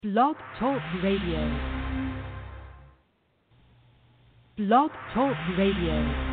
Blog Talk Radio. Blog Talk Radio.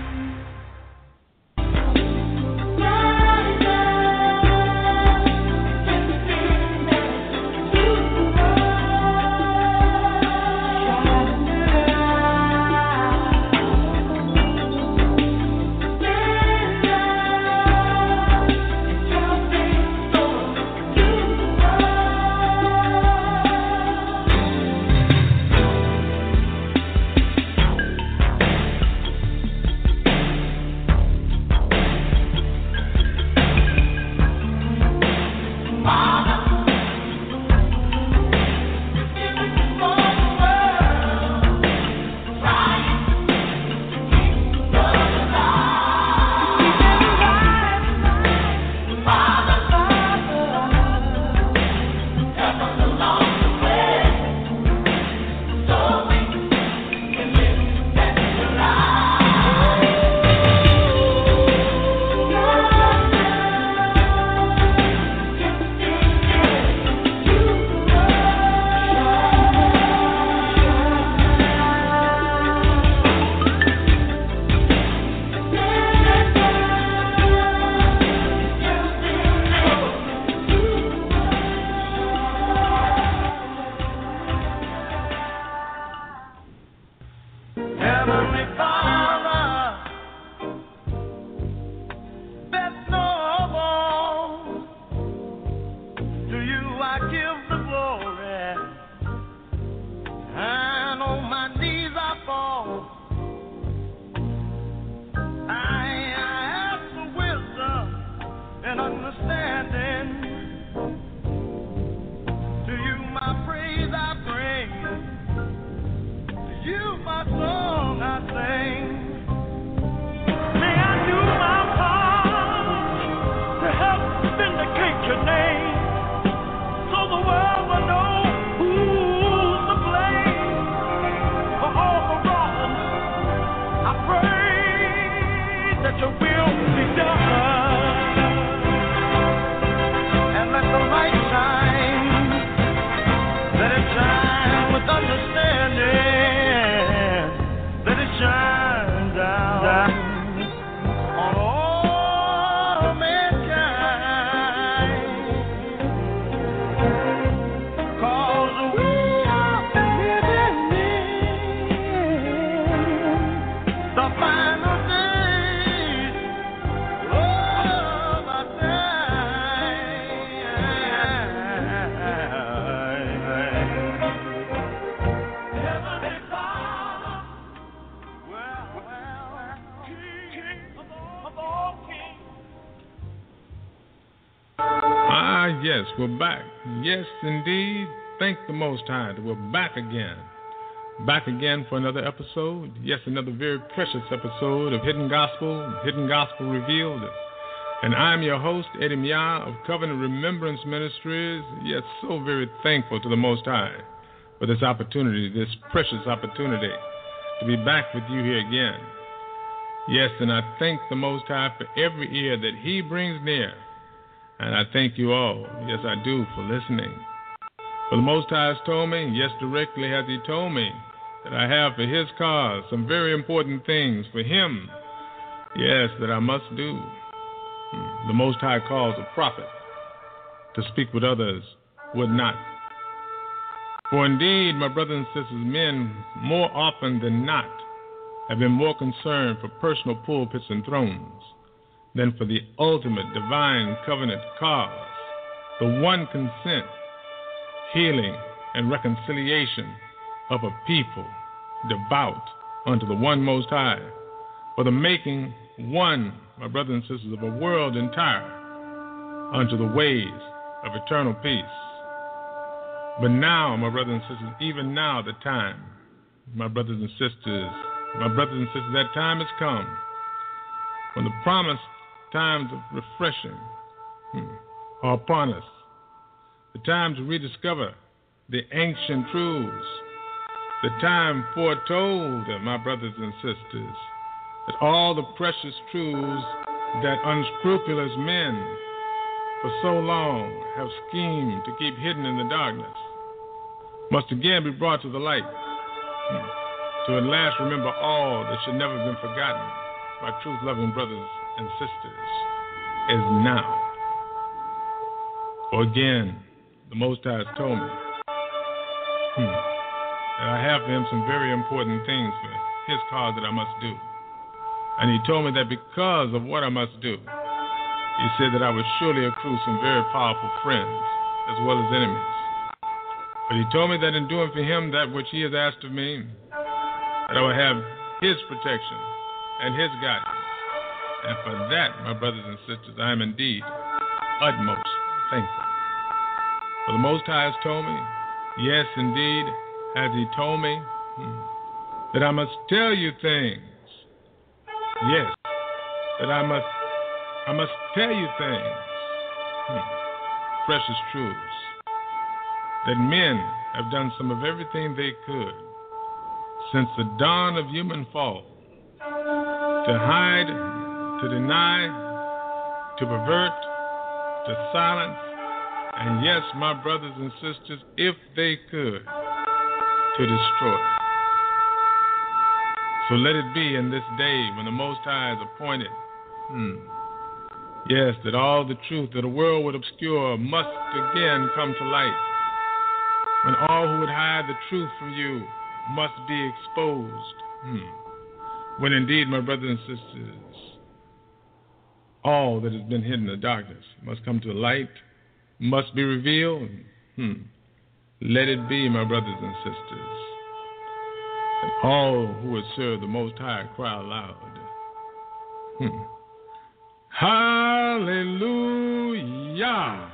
Yes, we're back. Yes, indeed. Thank the Most High that we're back again. Back again for another episode. Yes, another very precious episode of Hidden Gospel Revealed. And I'm your host, Eddie Mia of Covenant Remembrance Ministries. Yes, so very thankful to the Most High for this opportunity, this precious opportunity to be back with you here again. Yes, and I thank the Most High for every ear that He brings near. And I thank you all, yes I do, for listening. For the Most High has told me, yes directly has He told me, that I have for His cause some very important things for Him, yes, that I must do. The Most High calls a prophet to speak what others would not. For indeed, my brothers and sisters, men more often than not have been more concerned for personal pulpits and thrones than for the ultimate divine covenant cause, the one consent, healing, and reconciliation of a people devout unto the one Most High, for the making one, my brothers and sisters, of a world entire unto the ways of eternal peace. But now, my brothers and sisters, even now the time, my brothers and sisters, that time has come when the promised times of refreshing are upon us. The time to rediscover the ancient truths. The time foretold, my brothers and sisters, that all the precious truths that unscrupulous men for so long have schemed to keep hidden in the darkness must again be brought to the light, to at last remember all that should never have been forgotten by truth-loving brothers and sisters, is now. For again, the Most High has told me that I have for him some very important things for his cause that I must do. And he told me that because of what I must do, he said that I would surely accrue some very powerful friends as well as enemies. But he told me that in doing for him that which he has asked of me, that I would have his protection and his guidance. And for that, my brothers and sisters, I am indeed utmost thankful. For the Most High has told me, yes, indeed, has he told me, that I must tell you things. Yes, that I must tell you things, precious truths, that men have done some of everything they could since the dawn of human fall to hide, to deny, to pervert, to silence, and yes, my brothers and sisters, if they could, to destroy. So let it be in this day when the Most High is appointed, yes, that all the truth that the world would obscure must again come to light. When all who would hide the truth from you must be exposed. When indeed, my brothers and sisters, all that has been hidden in the darkness must come to the light, must be revealed. Let it be, my brothers and sisters, that all who would serve the Most High cry aloud. Hallelujah.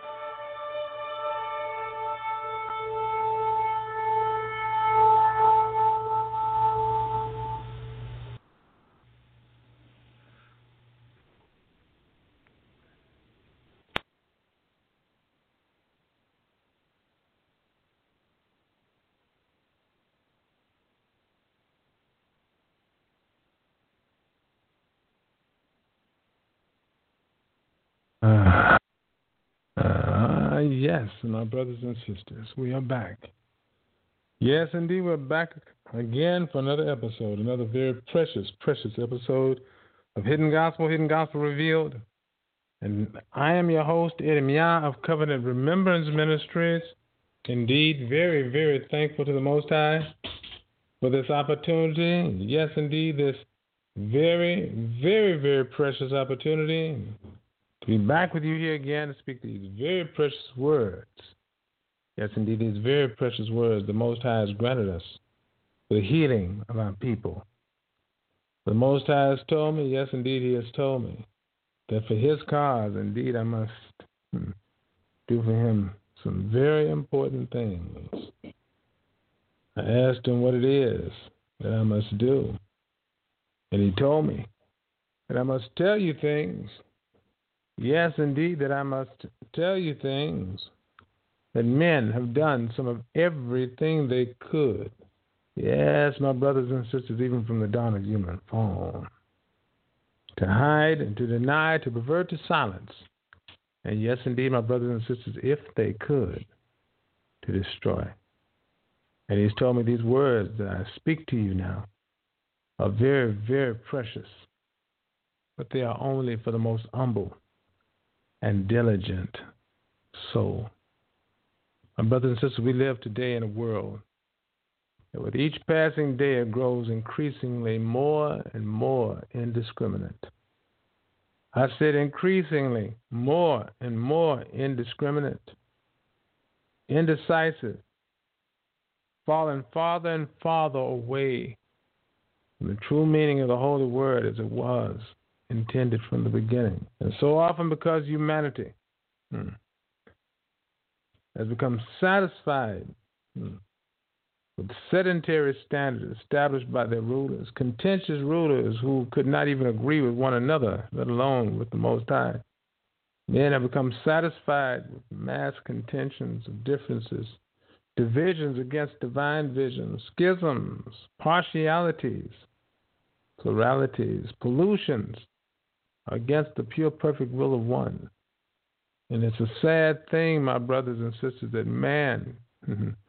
Yes, my brothers and sisters, we are back. Yes, indeed, we're back again for another episode, another very precious, precious episode of Hidden Gospel Revealed. And I am your host, Eddie Mia of Covenant Remembrance Ministries. Indeed, very, very thankful to the Most High for this opportunity. Yes, indeed, this very, very, very precious opportunity to be back with you here again to speak these very precious words. Yes, indeed, these very precious words the Most High has granted us for the healing of our people. The Most High has told me, yes, indeed, he has told me, that for his cause, indeed, I must do for him some very important things. I asked him what it is that I must do, and he told me that I must tell you things. Yes, indeed, that I must tell you things, that men have done some of everything they could. Yes, my brothers and sisters, even from the dawn of human fall, to hide and to deny, to pervert, to silence. And yes, indeed, my brothers and sisters, if they could, to destroy. And he's told me these words that I speak to you now are very, very precious, but they are only for the most humble and diligent soul. My brothers and sisters, we live today in a world that with each passing day it grows increasingly more and more indiscriminate. I said increasingly more and more indiscriminate, indecisive, falling farther and farther away from the true meaning of the holy word as it was intended from the beginning. And so often because humanity has become satisfied with sedentary standards established by their rulers, contentious rulers who could not even agree with one another, let alone with the Most High. Men have become satisfied with mass contentions of differences, divisions against divine vision, schisms, partialities, pluralities, pollutions against the pure, perfect will of one. And it's a sad thing, my brothers and sisters, that man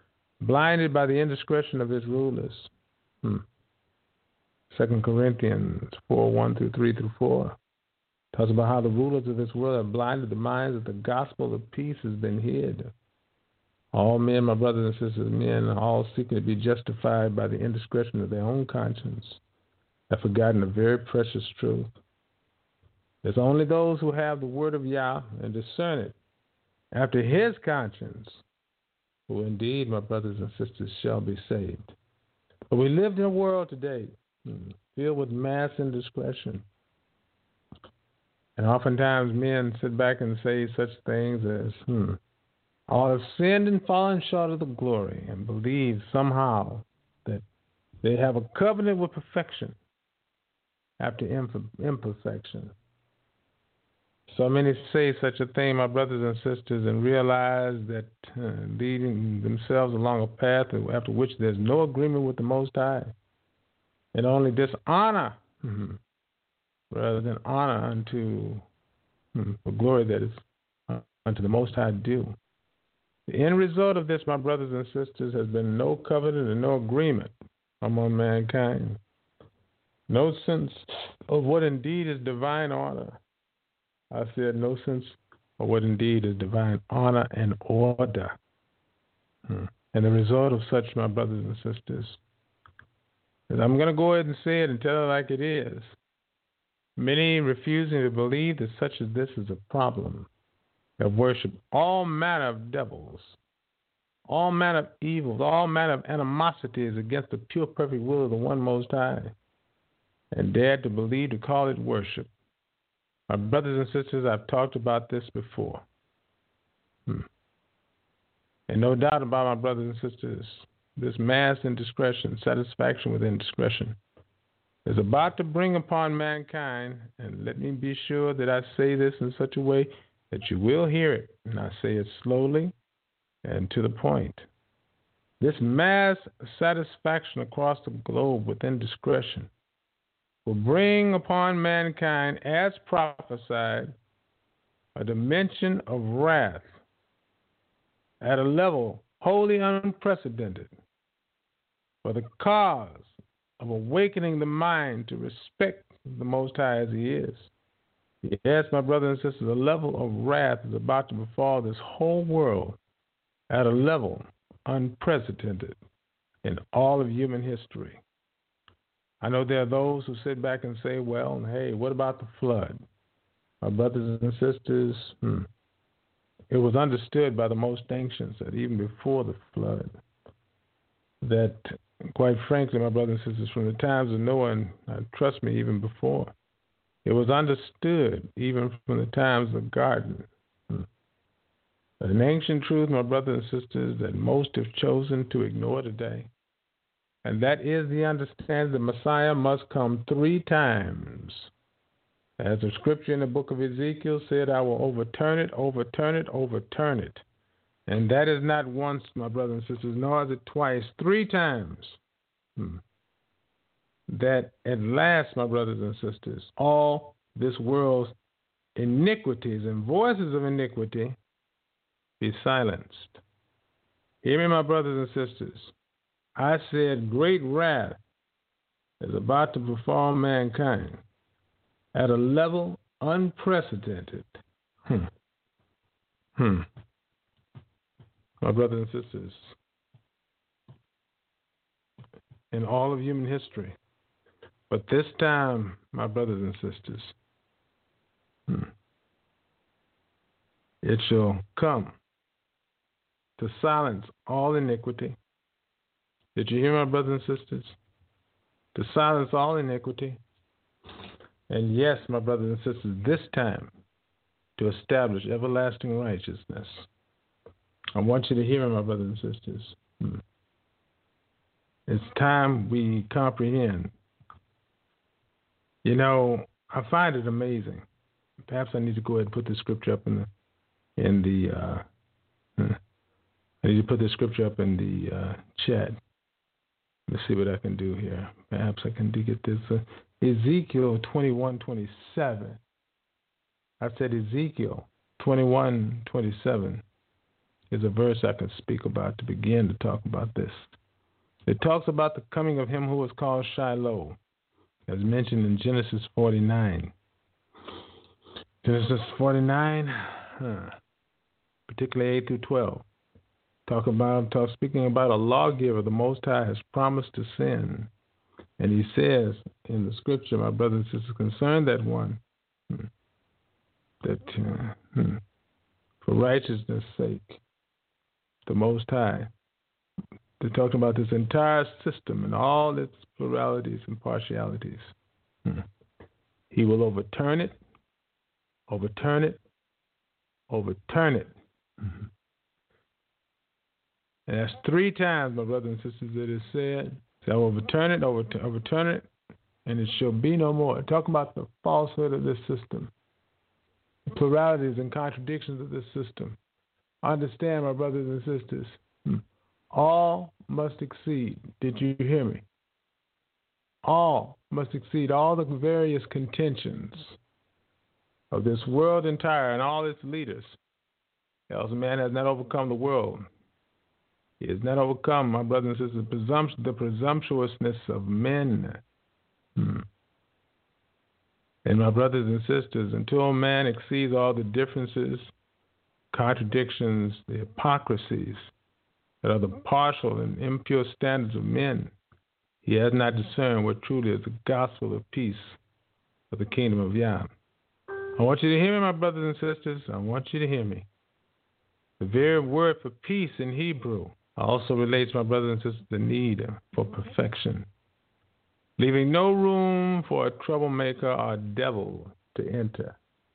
blinded by the indiscretion of his rulers. 2 Corinthians 4:1-3-4 talks about how the rulers of this world have blinded the minds that the gospel of peace has been hid. All men, my brothers and sisters, men are all seeking to be justified by the indiscretion of their own conscience, have forgotten a very precious truth. It's only those who have the word of Yah and discern it after his conscience who indeed, my brothers and sisters, shall be saved. But we live in a world today filled with mass indiscretion. And oftentimes men sit back and say such things as, all have sinned and fallen short of the glory, and believe somehow that they have a covenant with perfection after imperfection. So many say such a thing, my brothers and sisters, and realize that leading themselves along a path after which there's no agreement with the Most High, and only dishonor rather than honor unto the glory that is unto the Most High due. The end result of this, my brothers and sisters, has been no covenant and no agreement among mankind. No sense of what indeed is divine honor. I said no sense of what indeed is divine honor and order. And the result of such, my brothers and sisters, is I'm going to go ahead and say it and tell it like it is. Many refusing to believe that such as this is a problem, have worshipped all manner of devils, all manner of evils, all manner of animosities against the pure, perfect will of the One Most High, and dared to believe to call it worship. My brothers and sisters, I've talked about this before. And no doubt about my brothers and sisters, this mass indiscretion, satisfaction with indiscretion, is about to bring upon mankind, and let me be sure that I say this in such a way that you will hear it, and I say it slowly and to the point. This mass satisfaction across the globe with indiscretion will bring upon mankind, as prophesied, a dimension of wrath at a level wholly unprecedented for the cause of awakening the mind to respect the Most High as He is. Yes, my brothers and sisters, a level of wrath is about to befall this whole world at a level unprecedented in all of human history. I know there are those who sit back and say, well, hey, what about the flood? My brothers and sisters, it was understood by the most ancients that even before the flood, that quite frankly, my brothers and sisters, from the times of Noah, and trust me, even before, it was understood even from the times of the garden. An ancient truth, my brothers and sisters, that most have chosen to ignore today. And that is the understanding that Messiah must come 3 times. As the scripture in the book of Ezekiel said, I will overturn it, overturn it, overturn it. And that is not once, my brothers and sisters, nor is it twice, 3 times. That at last, my brothers and sisters, all this world's iniquities and voices of iniquity be silenced. Hear me, my brothers and sisters. I said great wrath is about to befall mankind at a level unprecedented. My brothers and sisters, in all of human history. But this time, my brothers and sisters, it shall come to silence all iniquity. Did you hear, my brothers and sisters? To silence all iniquity. And yes, my brothers and sisters, this time to establish everlasting righteousness. I want you to hear me, my brothers and sisters. It's time we comprehend. You know, I find it amazing. Perhaps I need to go ahead and put this scripture up I need to put this scripture up in the chat. Let's see what I can do here. Perhaps I can get this. Ezekiel 21:27. I said Ezekiel 21:27. is a verse I can speak about to begin to talk about this. It talks about the coming of him who was called Shiloh, as mentioned in Genesis 49. Genesis 49, particularly 8 through 12, speaking about a lawgiver the Most High has promised to send. And he says in the scripture, my brothers and sisters, concern that one, that for righteousness' sake, the Most High, they're talking about this entire system and all its pluralities and partialities. He will overturn it, overturn it, overturn it. And that's 3 times, my brothers and sisters, it is said. So I will overturn it, overturn it, and it shall be no more. Talk about the falsehood of this system, the pluralities and contradictions of this system. Understand, my brothers and sisters, all must exceed. Did you hear me? All must exceed all the various contentions of this world entire and all its leaders. Else man has not overcome the world. He has not overcome, my brothers and sisters, the presumptuousness of men. And my brothers and sisters, until man exceeds all the differences, contradictions, the hypocrisies that are the partial and impure standards of men, he has not discerned what truly is the gospel of peace of the kingdom of Yah. I want you to hear me, my brothers and sisters. I want you to hear me. The very word for peace in Hebrew also relates, my brothers and sisters, the need for perfection, leaving no room for a troublemaker or devil to enter.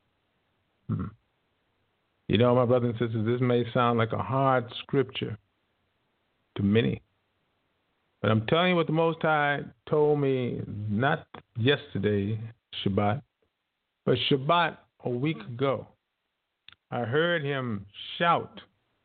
You know, my brothers and sisters, this may sound like a hard scripture to many, but I'm telling you what the Most High told me not yesterday, Shabbat, but Shabbat a week ago. I heard him shout,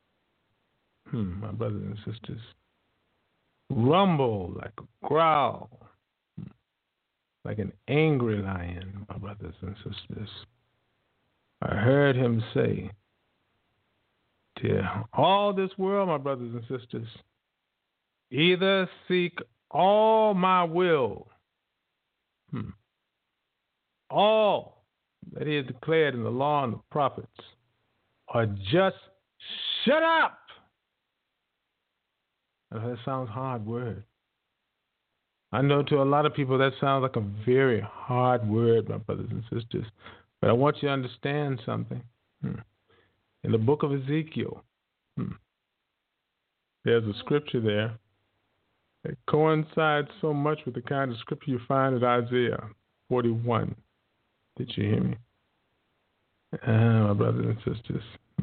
my brothers and sisters, rumble like a growl, like an angry lion, my brothers and sisters. I heard him say to all this world, my brothers and sisters, either seek all my will, all that he has declared in the law and the prophets, or just shut up. That sounds hard word. I know to a lot of people that sounds like a very hard word, my brothers and sisters. But I want you to understand something. In the book of Ezekiel, there's a scripture there that coincides so much with the kind of scripture you find in Isaiah 41. Did you hear me? My brothers and sisters.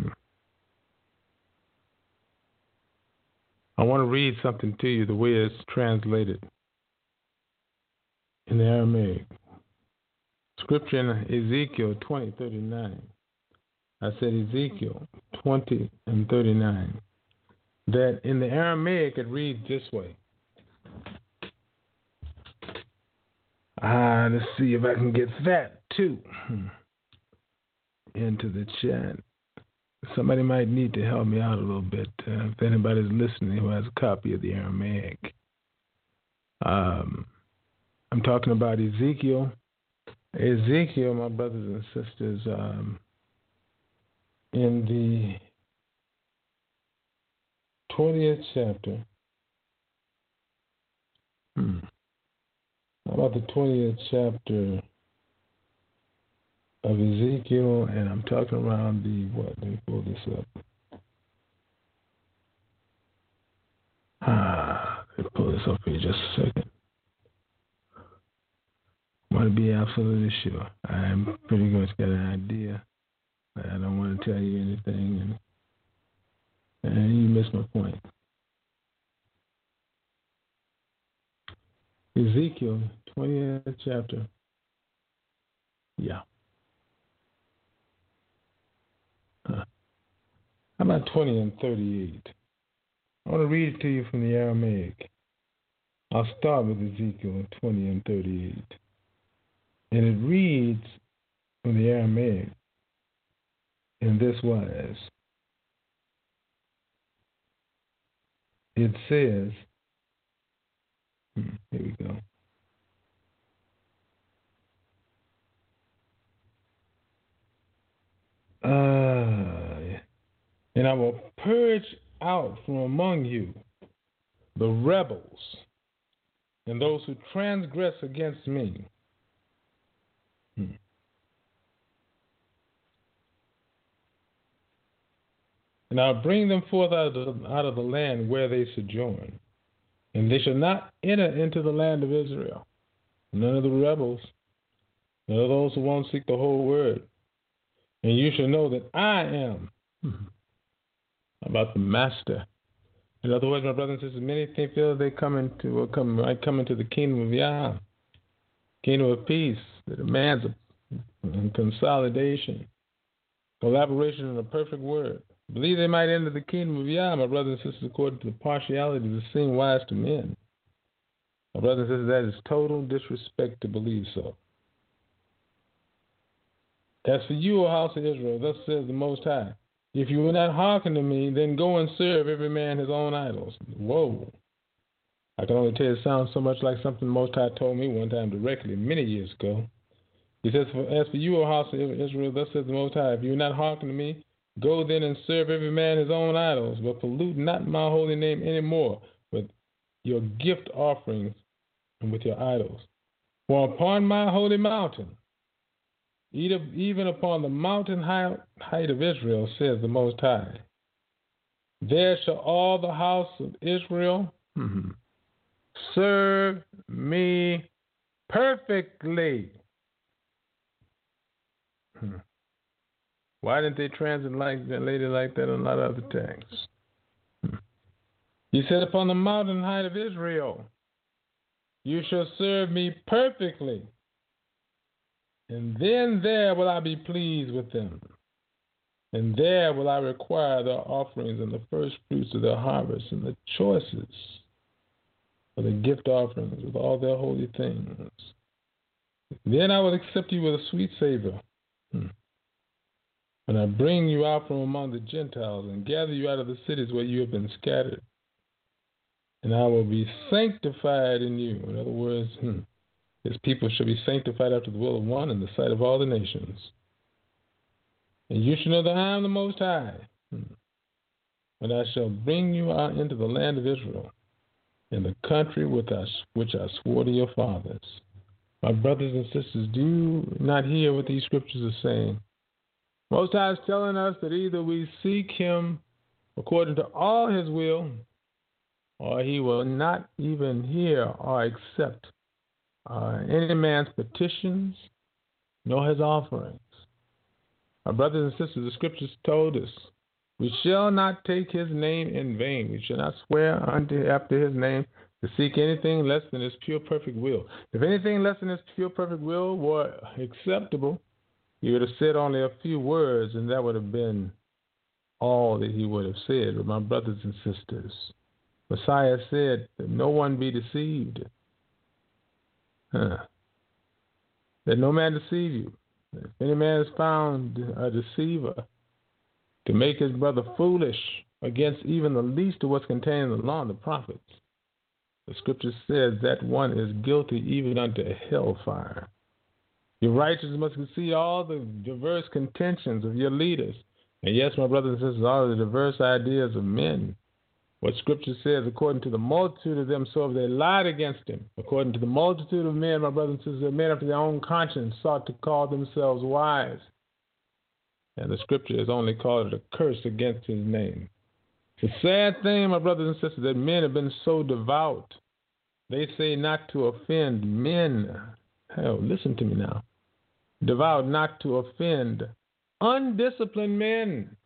I want to read something to you the way it's translated in the Aramaic. Scripture in Ezekiel 20:39. I said Ezekiel 20:39. That in the Aramaic it reads this way. Let's see if I can get that too into the chat. Somebody might need to help me out a little bit. If anybody's listening who has a copy of the Aramaic. I'm talking about Ezekiel. Ezekiel, my brothers and sisters, in the 20th chapter. How about the 20th chapter of Ezekiel, and I'm talking around the, what, let me pull this up. Let me pull this up for you just a second. I want to be absolutely sure. I'm pretty much got an idea. I don't want to tell you anything, and you missed my point. Ezekiel, 20th chapter. Yeah. How about 20 and 38? I want to read it to you from the Aramaic. I'll start with Ezekiel 20 and 38. And it reads from the Aramaic in this wise. it says, here we go. And I will purge out from among you the rebels and those who transgress against me. And I'll bring them forth out of the land where they sojourn. And they shall not enter into the land of Israel. None of the rebels, none of those who won't seek the whole word. And you shall know that I am about the master. In other words, my brothers and sisters, many think that they might come into the kingdom of Yah, kingdom of peace, that demands a consolidation, collaboration in a perfect word. Believe they might enter the kingdom of Yah, my brothers and sisters, according to the partiality that seem wise to men. My brothers and sisters, that is total disrespect to believe so. As for you, O house of Israel, thus says the Most High, if you will not hearken to me, then go and serve every man his own idols. Whoa. I can only tell you it sounds so much like something the Most High told me one time directly, many years ago. He says, as for you, O house of Israel, thus says the Most High, if you will not hearken to me, go then and serve every man his own idols, but pollute not my holy name any more with your gift offerings and with your idols. For upon my holy mountain, even upon the mountain height of Israel, says the Most High, there shall all the house of Israel serve me perfectly. Why didn't they translate it like that in a lot of other texts? He said, upon the mountain height of Israel, you shall serve me perfectly. And then there will I be pleased with them. And there will I require their offerings and the first fruits of their harvest and the choices of the gift offerings with all their holy things. Then I will accept you with a sweet savor. When I bring you out from among the Gentiles and gather you out of the cities where you have been scattered. And I will be sanctified in you. In other words, his people shall be sanctified after the will of one in the sight of all the nations. And you shall know that I am the Most High, when I shall bring you out into the land of Israel, in the country which I swore to your fathers. My brothers and sisters, do you not hear what these scriptures are saying? Most High is telling us that either we seek him according to all his will, or he will not even hear or accept any man's petitions, nor his offerings. My brothers and sisters, the scriptures told us, we shall not take his name in vain. We shall not swear after his name to seek anything less than his pure perfect will. If anything less than his pure perfect will were acceptable, he would have said only a few words, and that would have been all that he would have said. But my brothers and sisters, Messiah said that no one be deceived. That no man deceive you. If any man is found a deceiver, to make his brother foolish against even the least of what's contained in the law and the prophets, the scripture says that one is guilty even unto hellfire. Your righteousness must concede all the diverse contentions of your leaders. And yes, my brothers and sisters, all the diverse ideas of men. What scripture says, according to the multitude of them, so they lied against him. According to the multitude of men, my brothers and sisters, men after their own conscience sought to call themselves wise. And the scripture has only called it a curse against his name. It's a sad thing, my brothers and sisters, that men have been so devout. They say not to offend men. Hell, listen to me now. Devout not to offend undisciplined men.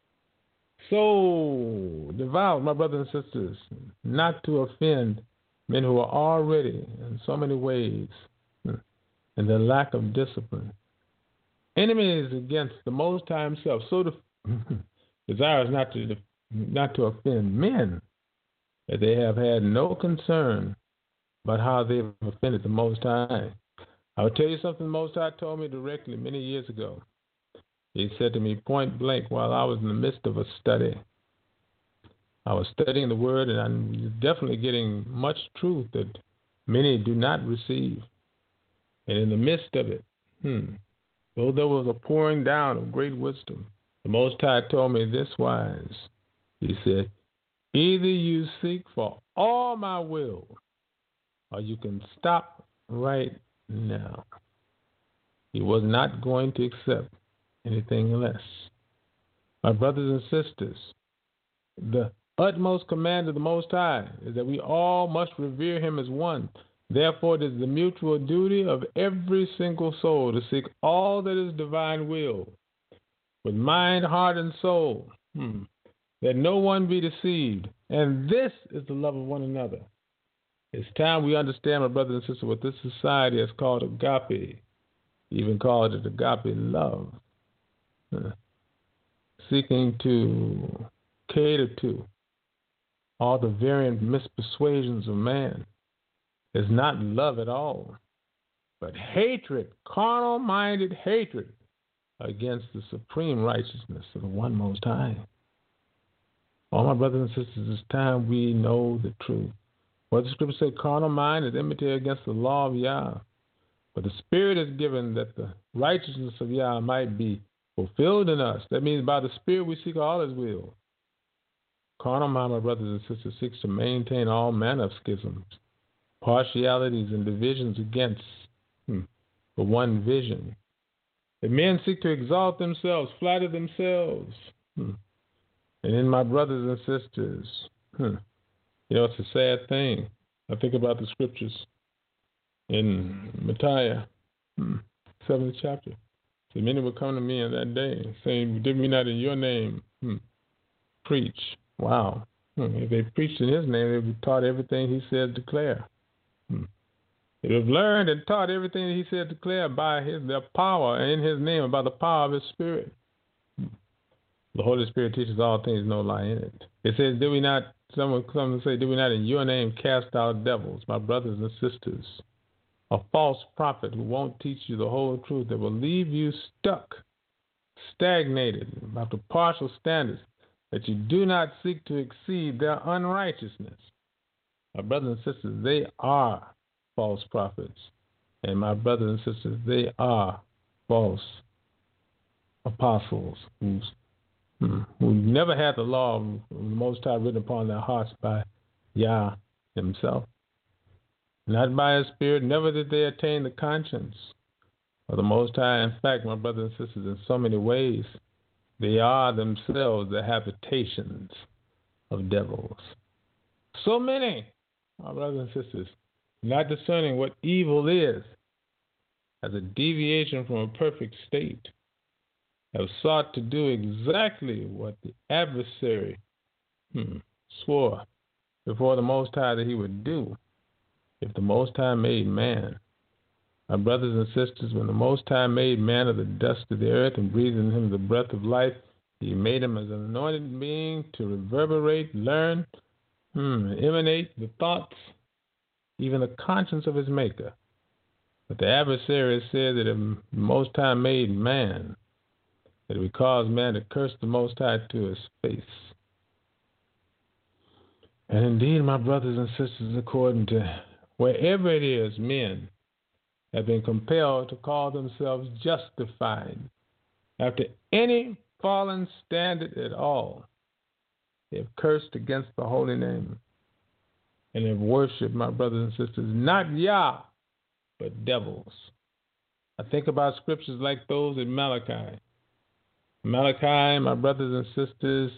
So devout, my brothers and sisters, not to offend men who are already in so many ways in their lack of discipline. Enemies against the Most High himself, so desires not to offend men, that they have had no concern about how they've offended the Most High. I will tell you something the Most High told me directly many years ago. He said to me point blank while I was in the midst of a study. I was studying the Word, and I'm definitely getting much truth that many do not receive. And in the midst of it, though there was a pouring down of great wisdom, the Most High told me this wise. He said, either you seek for all my will, or you can stop right now. He was not going to accept anything less. My brothers and sisters, the utmost command of the Most High is that we all must revere him as one. Therefore, it is the mutual duty of every single soul to seek all that is divine will, with mind, heart, and soul, that no one be deceived. And this is the love of one another. It's time we understand, my brothers and sisters, what this society has called agape, even called it agape love, seeking to cater to all the variant mispersuasions of man. Is not love at all, but hatred, carnal-minded hatred against the supreme righteousness of the one Most High. All my brothers and sisters, it's time we know the truth. What the scripture say, carnal mind is enmity against the law of Yah. But the Spirit is given that the righteousness of Yah might be fulfilled in us. That means by the Spirit we seek all his will. Carnal mind, my brothers and sisters, seeks to maintain all manner of schisms, partialities, and divisions against the one vision. The men seek to exalt themselves, flatter themselves. And then, my brothers and sisters, it's a sad thing. I think about the scriptures in Micaiah, 7th chapter. So many will come to me in that day, saying, did we not in your name preach? Wow. If they preached in his name, they would have taught everything he said declare. They have learned and taught everything that he said declare by their power and in his name, by the power of his Spirit. The Holy Spirit teaches all things, no lie in it. It says, did we not, someone comes and say, did we not in your name cast out devils? My brothers and sisters, a false prophet who won't teach you the whole truth, that will leave you stuck, stagnated, about the partial standards, that you do not seek to exceed their unrighteousness. My brothers and sisters, they are false prophets. And my brothers and sisters, they are false apostles who never had the law of the Most High written upon their hearts by Yah himself. Not by his Spirit, never did they attain the conscience of the Most High. In fact, my brothers and sisters, in so many ways, they are themselves the habitations of devils. So many, my brothers and sisters, not discerning what evil is as a deviation from a perfect state, have sought to do exactly what the adversary swore before the Most High that he would do if the Most High made man. My brothers and sisters, when the Most High made man of the dust of the earth and breathed in him the breath of life, he made him as an anointed being to reverberate, learn, emanate the thoughts, even the conscience of his maker. But the adversary said that if the Most High made man, that it would cause man to curse the Most High to his face. And indeed, my brothers and sisters, according to wherever it is, men have been compelled to call themselves justified after any fallen standard at all. They have cursed against the holy name and have worshipped, my brothers and sisters, not Yah, but devils. I think about scriptures like those in Malachi. Malachi, my brothers and sisters,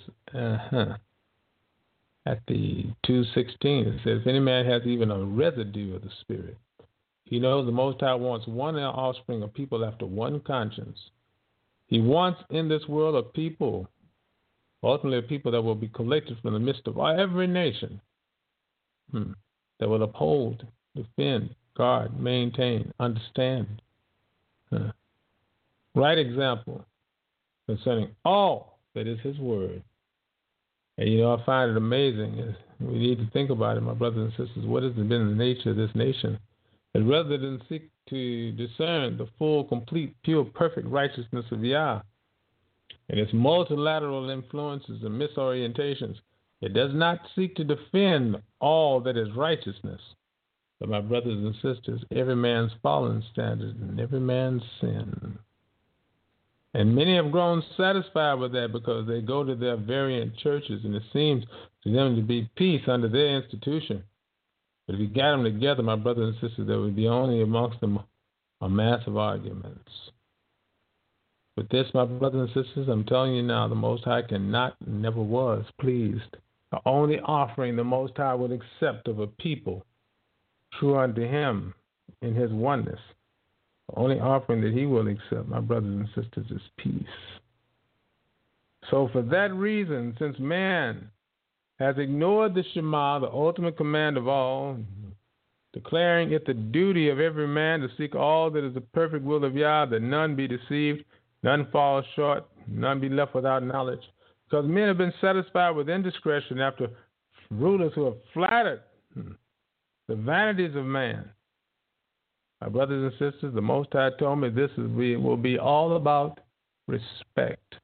at the 2:16, it says, if any man has even a residue of the Spirit, he knows the Most High wants one offspring of people after one conscience. He wants in this world a people, ultimately a people that will be collected from the midst of every nation, that will uphold, defend, guard, maintain, understand. Right example concerning all that is his word. And I find it amazing. We need to think about it, my brothers and sisters. What has been the nature of this nation? And rather than seek to discern the full, complete, pure, perfect righteousness of Yah and its multilateral influences and misorientations, It does not seek to defend all that is righteousness. But my brothers and sisters, every man's fallen standard and every man's sin. And many have grown satisfied with that because they go to their variant churches, and it seems to them to be peace under their institution. But if you got them together, my brothers and sisters, there would be only amongst them a massive arguments. With this, my brothers and sisters, I'm telling you now, the Most High cannot and never was pleased. The only offering the Most High would accept of a people true unto him in his oneness, the only offering that he will accept, my brothers and sisters, is peace. So for that reason, since man has ignored the Shema, the ultimate command of all, declaring it the duty of every man to seek all that is the perfect will of Yah, that none be deceived, none fall short, none be left without knowledge. Because men have been satisfied with indiscretion after rulers who have flattered the vanities of man. My brothers and sisters, the Most High told me this will be all about respect.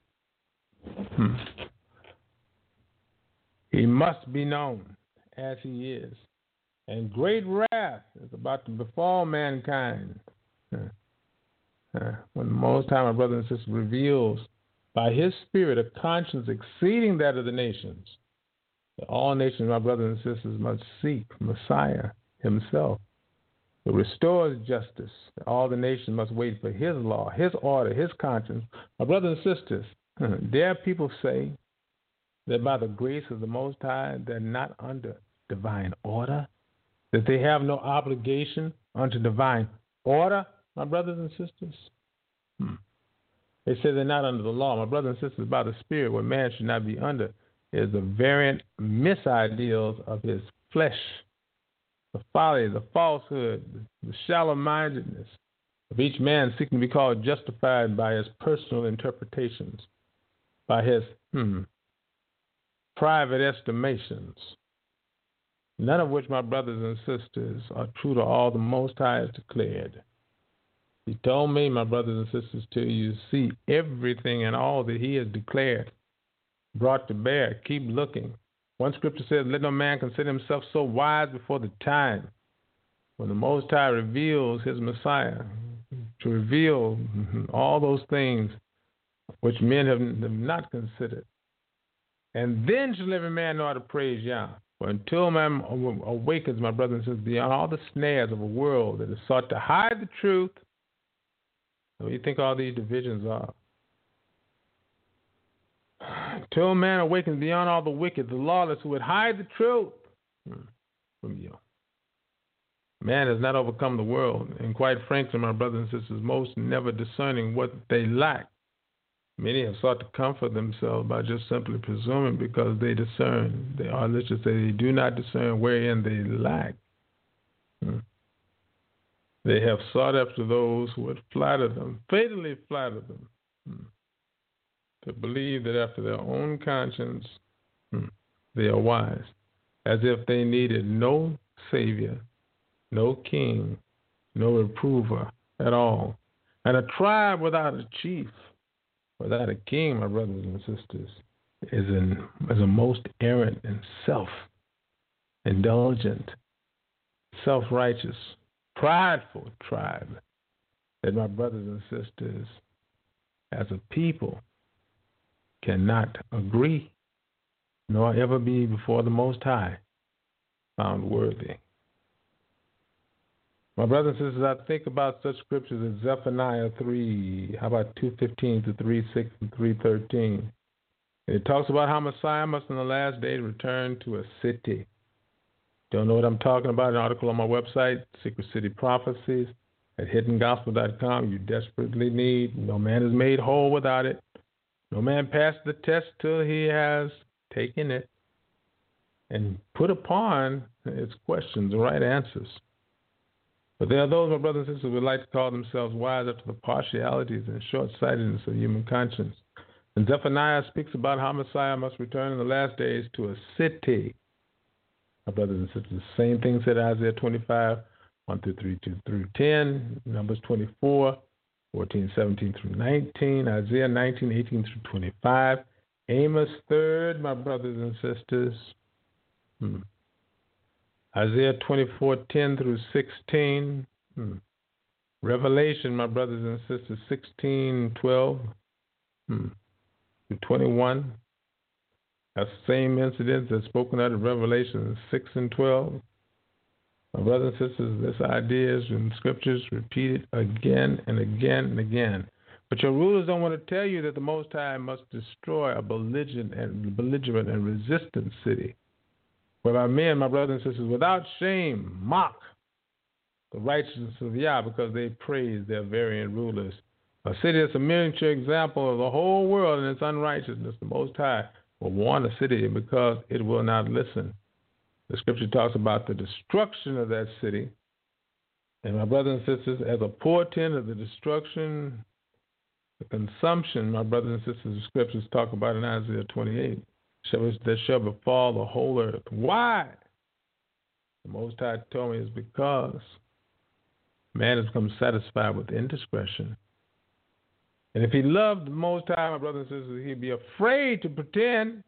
He must be known as he is. And great wrath is about to befall mankind. When the Most High, my brothers and sisters, reveals by his Spirit a conscience exceeding that of the nations, that all nations, my brothers and sisters, must seek Messiah himself, who restores justice. All the nations must wait for his law, his order, his conscience. My brothers and sisters, dare people say that by the grace of the Most High, they're not under divine order, that they have no obligation unto divine order, my brothers and sisters? They say they're not under the law. My brothers and sisters, by the Spirit, what man should not be under is the variant misideals of his flesh, the folly, the falsehood, the shallow-mindedness of each man seeking to be called justified by his personal interpretations, by his private estimations, none of which, my brothers and sisters, are true to all the Most High has declared. He told me, my brothers and sisters, till you see everything and all that he has declared brought to bear. Keep looking. One scripture says, let no man consider himself so wise before the time when the Most High reveals his Messiah, to reveal all those things which men have not considered. And then shall every man know how to praise Yah. For until man awakens, my brothers and sisters, beyond all the snares of a world that has sought to hide the truth, what do you think all these divisions are? Until man awakens beyond all the wicked, the lawless who would hide the truth from you. Man has not overcome the world, and quite frankly, my brothers and sisters, most never discerning what they lack. Many have sought to comfort themselves by just simply presuming because they discern. Let's just say they do not discern wherein they lack. They have sought after those who would flatter them, fatally flatter them, to believe that after their own conscience, they are wise, as if they needed no savior, no king, no reprover at all. And a tribe without a chief, without a king, my brothers and sisters, is a most errant and self-indulgent, self-righteous, prideful tribe that my brothers and sisters, as a people, cannot agree nor ever be before the Most High found worthy. My brothers and sisters, I think about such scriptures as Zephaniah 3, how about 2:15 to 3:6 and 3:13. It talks about how Messiah must in the last days return to a city. Don't know what I'm talking about? An article on my website, Secret City Prophecies, at hiddengospel.com. You desperately need. No man is made whole without it. No man passes the test till he has taken it and put upon its questions the right answers. But there are those, my brothers and sisters, who would like to call themselves wise after the partialities and short-sightedness of human conscience. And Zephaniah speaks about how Messiah must return in the last days to a city. My brothers and sisters, the same thing said Isaiah 25, 1 through 3 through 10, Numbers 24, 14, 17 through 19, Isaiah 19, 18 through 25, Amos 3rd, my brothers and sisters. Isaiah 24:10 through 16. Revelation, my brothers and sisters, 16:12 through 21. That same incident that's spoken out of Revelation 6 and 12. My brothers and sisters, this idea is in scriptures repeated again and again and again. But your rulers don't want to tell you that the Most High must destroy a belligerent and resistant city, whereby men, my brothers and sisters, without shame mock the righteousness of Yah because they praise their variant rulers. A city that's a miniature example of the whole world and its unrighteousness. The Most High will warn the city because it will not listen. The scripture talks about the destruction of that city. And my brothers and sisters, as a portent of the destruction, the consumption, my brothers and sisters, the scriptures talk about in Isaiah 28, that shall befall the whole earth. Why? The Most High told me it's because man has become satisfied with indiscretion. And if he loved the Most High, my brothers and sisters, he'd be afraid to pretend.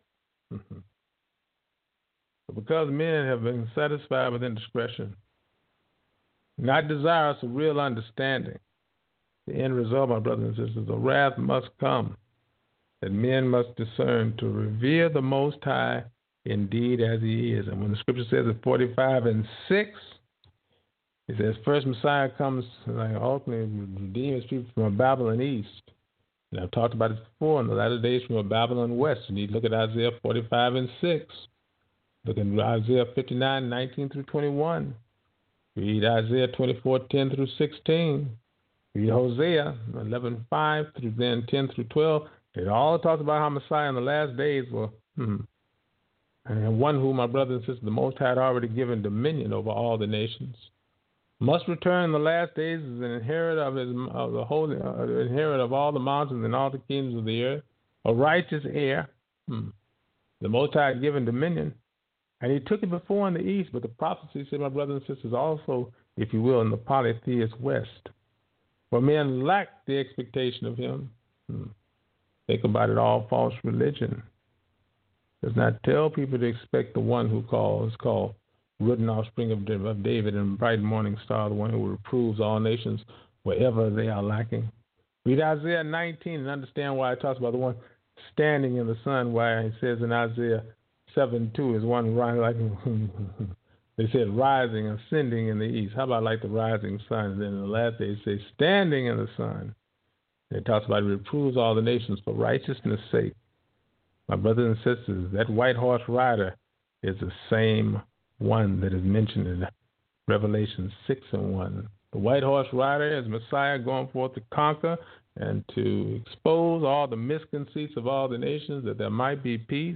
But because men have been satisfied with indiscretion, not desirous of real understanding, the end result, my brothers and sisters, the wrath must come, that men must discern to revere the Most High indeed as he is. And when the scripture says in 45 and 6, it says, first Messiah comes like ultimately redeem his people from a Babylon east. And I've talked about it before in the latter days from a Babylon west. You need to look at Isaiah 45 and 6. Look at Isaiah 59, 19 through 21. Read Isaiah 24:10 through 16. Read Hosea 11:5 through then 10 through 12. It all talks about how Messiah in the last days will, and one whom my brothers and sisters, the Most High had already given dominion over all the nations, must return in the last days as an inheritor inheritor of all the mountains and all the kingdoms of the earth, a righteous heir. The Most High had given dominion, and he took it before in the east, but the prophecy said, my brothers and sisters, also, if you will, in the polytheist west, where men lacked the expectation of him. Think about it, all false religion does not tell people to expect the one who is called rooted offspring of David and bright morning star, the one who reproves all nations wherever they are lacking. Read Isaiah 19 and understand why it talks about the one standing in the sun, why it says in Isaiah 7:2 is one like they said rising, ascending in the east. How about like the rising sun? And then in the last day it says standing in the sun. And it talks about it reproves all the nations for righteousness' sake. My brothers and sisters, that white horse rider is the same one that is mentioned in Revelation 6 and 1. The white horse rider is Messiah going forth to conquer and to expose all the misconceits of all the nations, that there might be peace.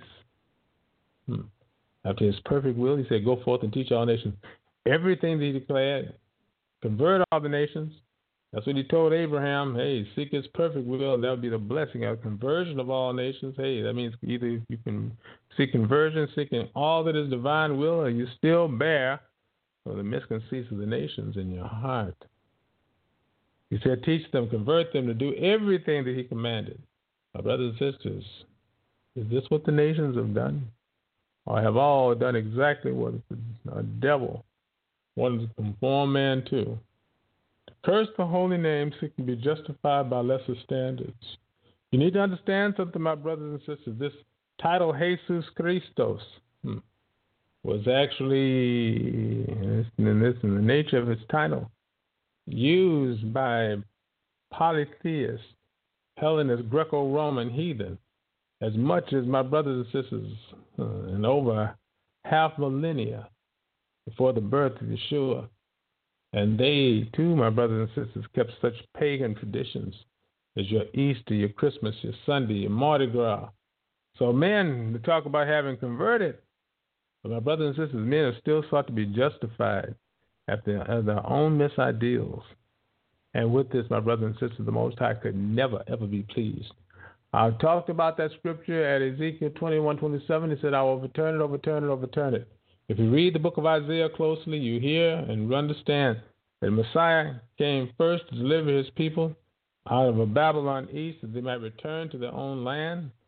After his perfect will, he said, go forth and teach all nations everything that he declared. Convert all the nations. That's what he told Abraham. Hey, seek his perfect will. That would be the blessing of conversion of all nations. Hey, that means either you can seek conversion, seeking all that is divine will, or you still bear the misconceits of the nations in your heart. He said, teach them, convert them to do everything that he commanded. My brothers and sisters, is this what the nations have done? Or have all done exactly what the devil wanted to conform man to? Curse the holy name so it can be justified by lesser standards. You need to understand something, my brothers and sisters. This title, Jesus Christos, was actually, in the nature of its title, used by polytheists, Hellenist, Greco-Roman heathen, as much as my brothers and sisters, in over half millennia before the birth of Yeshua. And they, too, my brothers and sisters, kept such pagan traditions as your Easter, your Christmas, your Sunday, your Mardi Gras. So men, to talk about having converted, but my brothers and sisters, men are still sought to be justified as their own misideals. And with this, my brothers and sisters, the Most High could never, ever be pleased. I talked about that scripture at Ezekiel 21:27. He said, I will overturn it, overturn it, overturn it. If you read the book of Isaiah closely, you hear and understand that Messiah came first to deliver his people out of a Babylon east, that they might return to their own land.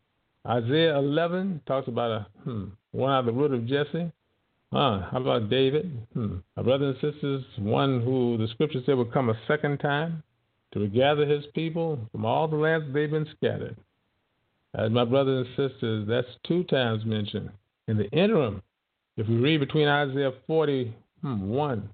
Isaiah 11 talks about one out of the root of Jesse. How about David? My brothers and sisters, one who the scripture said would come a second time to regather his people from all the lands that they've been scattered. As my brothers and sisters, that's 2 times mentioned. In the interim, if we read between Isaiah 41,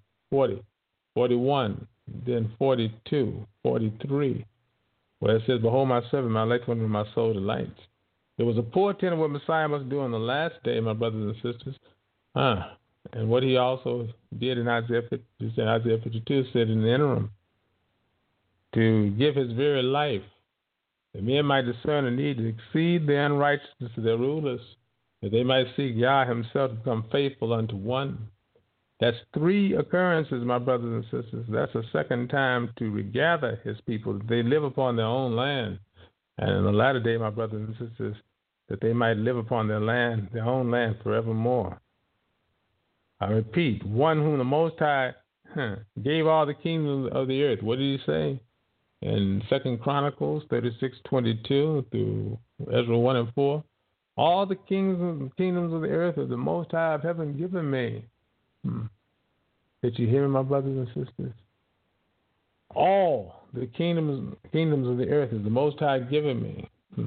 then 42, 43, where it says, Behold my servant, my elect one whom my soul delights. There was a portent of what Messiah must do on the last day, my brothers and sisters. And what he also did in Isaiah 52 said in the interim, to give his very life, that men might discern the need to exceed the unrighteousness of their rulers, that they might seek Yah himself to become faithful unto one. That's 3 occurrences, my brothers and sisters. That's a second time to regather his people. They live upon their own land. And in the latter day, my brothers and sisters, that they might live upon their land, their own land forevermore. I repeat, one whom the Most High gave all the kingdoms of the earth. What did he say? In 2 Chronicles 36:22 through Ezra 1 and 4. All the kingdoms of the earth of the Most High of heaven given me. Did you hear me, my brothers and sisters? All the kingdoms of the earth is the Most High given me.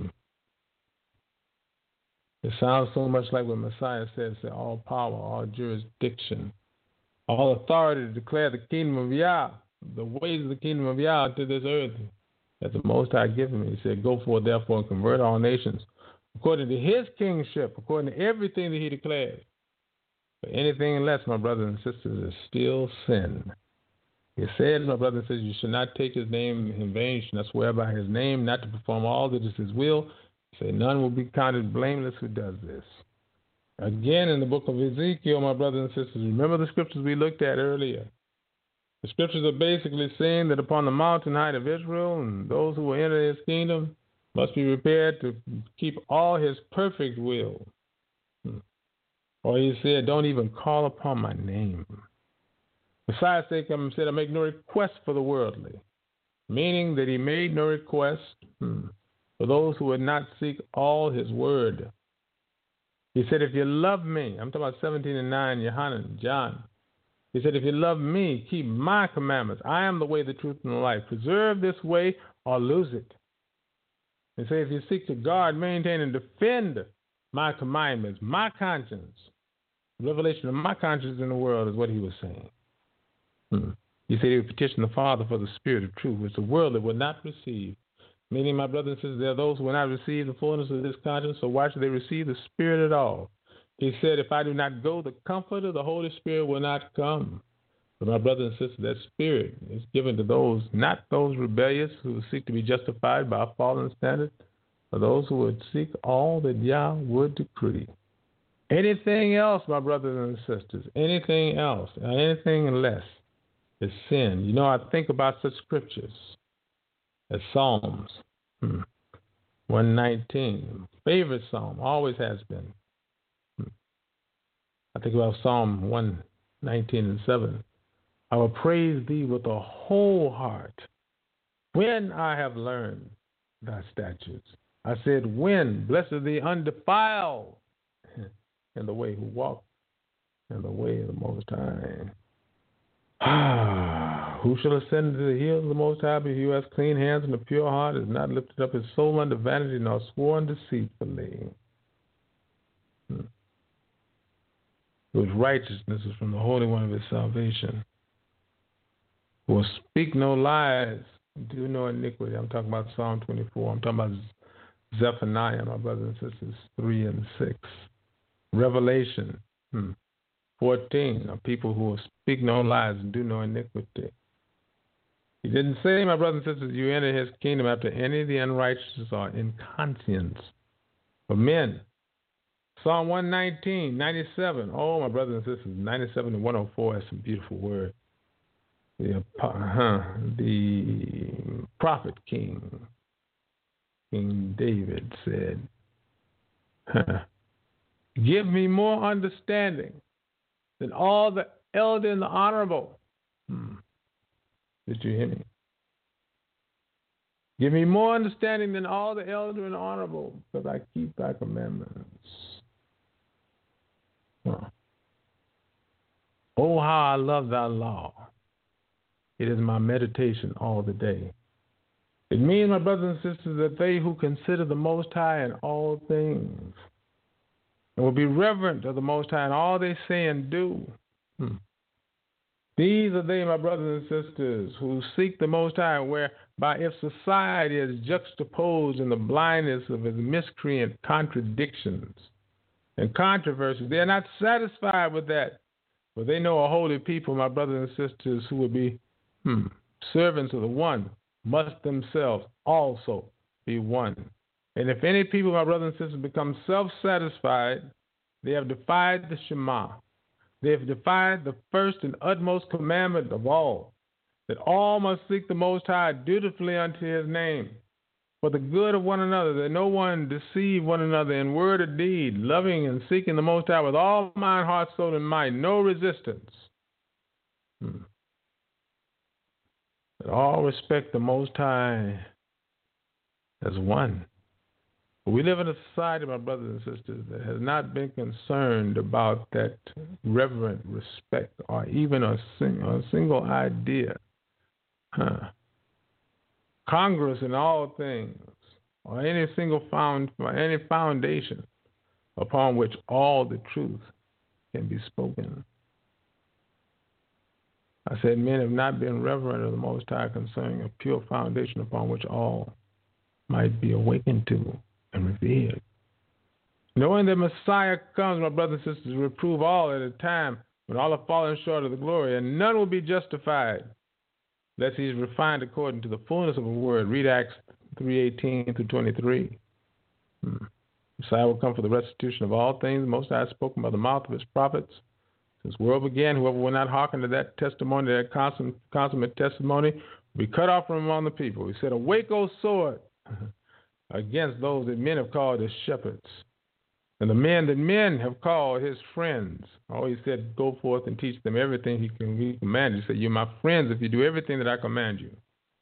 It sounds so much like what Messiah said, all power, all jurisdiction, all authority to declare the kingdom of Yah, the ways of the kingdom of Yah to this earth that the Most High given me. He said, Go forth therefore and convert all nations according to his kingship, according to everything that he declared. But anything less, my brothers and sisters, is still sin. He said, my brother and sisters, you should not take his name in vain. You should not swear by his name, not to perform all that is his will. He said, none will be counted blameless who does this. Again, in the book of Ezekiel, my brothers and sisters, remember the scriptures we looked at earlier. The scriptures are basically saying that upon the mountain height of Israel and those who will enter his kingdom must be prepared to keep all his perfect will. Or he said, don't even call upon my name. Messiah said, I make no request for the worldly, meaning that he made no request for those who would not seek all his word. He said, if you love me, I'm talking about 17:9, John. He said, if you love me, keep my commandments. I am the way, the truth, and the life. Preserve this way or lose it. He said, if you seek to guard, maintain, and defend my commandments, my conscience, the revelation of my conscience in the world is what he was saying. He said he would petition the Father for the Spirit of truth, which the world would not receive. Meaning, my brothers and sisters, there are those who will not receive the fullness of this conscience, so why should they receive the Spirit at all? He said, if I do not go, the Comforter, the Holy Spirit, will not come. But my brothers and sisters, that Spirit is given to those, not those rebellious who seek to be justified by a fallen standard, but those who would seek all that Yah would decree. Anything else, my brothers and sisters, anything else, anything less is sin. You know, I think about such scriptures as Psalms 119, favorite psalm, always has been. I think about Psalm 119:7. I will praise thee with a whole heart when I have learned thy statutes. I said, when? Blessed are the undefiled in the way who walk in the way of the Most High. Who shall ascend to the hill of the Most High? He who has clean hands and a pure heart, has not lifted up his soul unto vanity, nor sworn deceitfully. Whose righteousness is from the Holy One of his salvation. Who will speak no lies, do no iniquity. I'm talking about Psalm 24. I'm talking about Zephaniah, my brothers and sisters, 3 and 6. Revelation 14, are people who will speak no lies and do no iniquity. He didn't say, my brothers and sisters, you enter his kingdom after any of the unrighteous are in conscience of men. Psalm 119:97. Oh, my brothers and sisters, 97 to 104 has some beautiful words. The prophet King David said, give me more understanding than all the elder and the honorable. Did you hear me? Give me more understanding than all the elder and honorable, because I keep thy commandments. Oh, how I love thy law. It is my meditation all the day. It means, my brothers and sisters, that they who consider the Most High in all things and will be reverent of the Most High in all they say and do. These are they, my brothers and sisters, who seek the Most High, whereby if society is juxtaposed in the blindness of its miscreant contradictions and controversies, they are not satisfied with that. For they know a holy people, my brothers and sisters, who will be servants of the one, must themselves also be one. And if any people, my brothers and sisters, become self-satisfied, they have defied the Shema. They have defied the first and utmost commandment of all, that all must seek the Most High dutifully unto his name, for the good of one another, that no one deceive one another in word or deed, loving and seeking the Most High with all mind, heart, soul, and might, no resistance. That all respect the Most High as one. We live in a society, my brothers and sisters, that has not been concerned about that reverent respect or even a single idea. Congress in all things, or any foundation upon which all the truth can be spoken. I said men have not been reverent of the Most High concerning a pure foundation upon which all might be awakened to and revered. Knowing that Messiah comes, my brothers and sisters, to reprove all at a time when all have fallen short of the glory, and none will be justified, lest he is refined according to the fullness of a word. Read Acts 3:18 through 23. Messiah will come for the restitution of all things, the Most High spoken by the mouth of his prophets. Since the world began, whoever will not hearken to that testimony, that consummate testimony, will be cut off from among the people. He said, awake, O sword, against those that men have called as shepherds, and the men that men have called his friends. Oh, he said, go forth and teach them everything he commanded. He said, you're my friends if you do everything that I command you.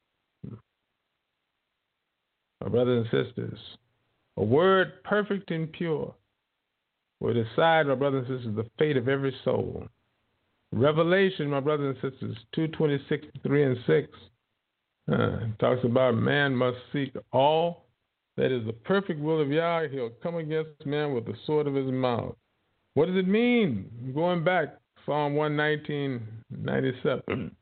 My brothers and sisters, a word perfect and pure will decide, my brothers and sisters, the fate of every soul. Revelation, my brothers and sisters, 2:26, 3 and 6, talks about man must seek all that is the perfect will of Yah. He'll come against man with the sword of his mouth. What does it mean? Going back, Psalm 119, 97,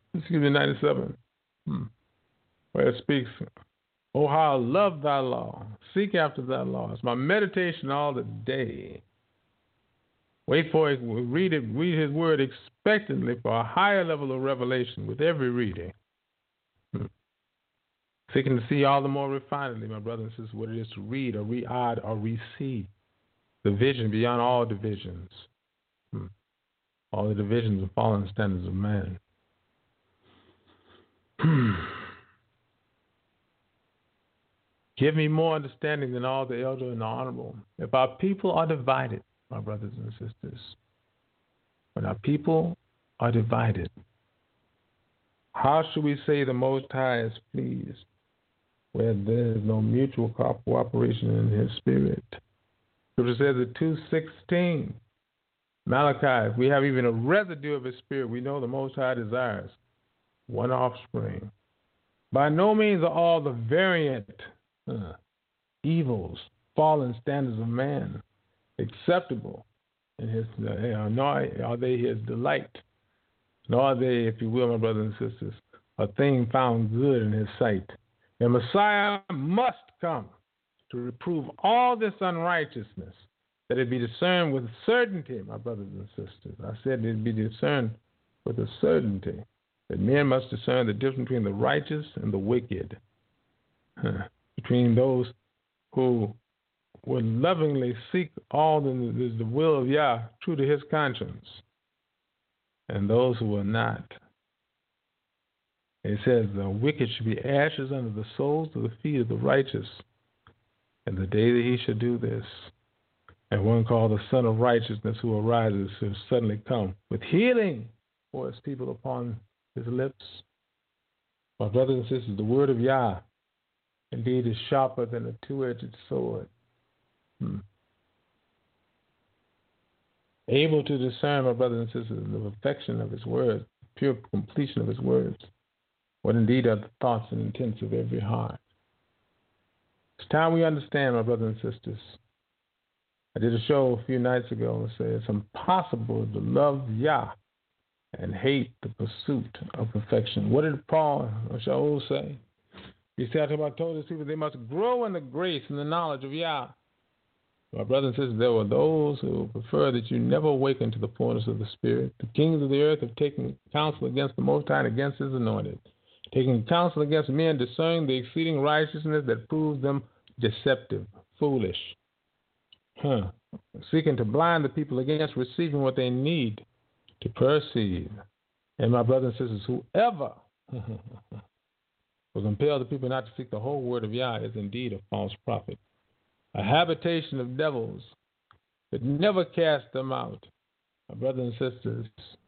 where it speaks, oh, how I love thy law. Seek after thy law. It's my meditation all the day. Wait for it, read his word expectantly for a higher level of revelation with every reading. Seeking to see all the more refinedly, my brothers and sisters, what it is to read or re-odd or re-see the vision beyond all divisions. All the divisions and fallen standards of man. Give me more understanding than all the elder and the honorable. If our people are divided, my brothers and sisters, when our people are divided, how should we say the Most High is pleased where there is no mutual cooperation in his spirit? Scripture says in 2:16, Malachi, if we have even a residue of his spirit, we know the Most High desires one offspring. By no means are all the variant evils, fallen standards of man acceptable in his, nor are they his delight, nor are they, if you will, my brothers and sisters, a thing found good in his sight. And Messiah must come to reprove all this unrighteousness, that it be discerned with certainty, my brothers and sisters. I said it be discerned with a certainty, that men must discern the difference between the righteous and the wicked, between those who would lovingly seek all the will of Yah true to his conscience, and those who will not. It says the wicked should be ashes under the soles of the feet of the righteous, and the day that he shall do this, and one called the Son of Righteousness, who arises, shall suddenly come with healing for his people upon his lips. My brothers and sisters, the word of Yah Indeed, is sharper than a two-edged sword. Able to discern, my brothers and sisters, the perfection of his words, the pure completion of his words. What indeed are the thoughts and intents of every heart. It's time we understand, my brothers and sisters. I did a show a few nights ago and said it's impossible to love Yah and hate the pursuit of perfection. What did Paul Shaul say? He said, I told his people they must grow in the grace and the knowledge of Yah. My brothers and sisters, there were those who prefer that you never awaken to the fullness of the Spirit. The kings of the earth have taken counsel against the Most High and against his anointed, taking counsel against men, discerning the exceeding righteousness that proves them deceptive, foolish, seeking to blind the people against receiving what they need to perceive. And my brothers and sisters, whoever will compel the people not to seek the whole word of Yah is indeed a false prophet, a habitation of devils that never cast them out. My brothers and sisters,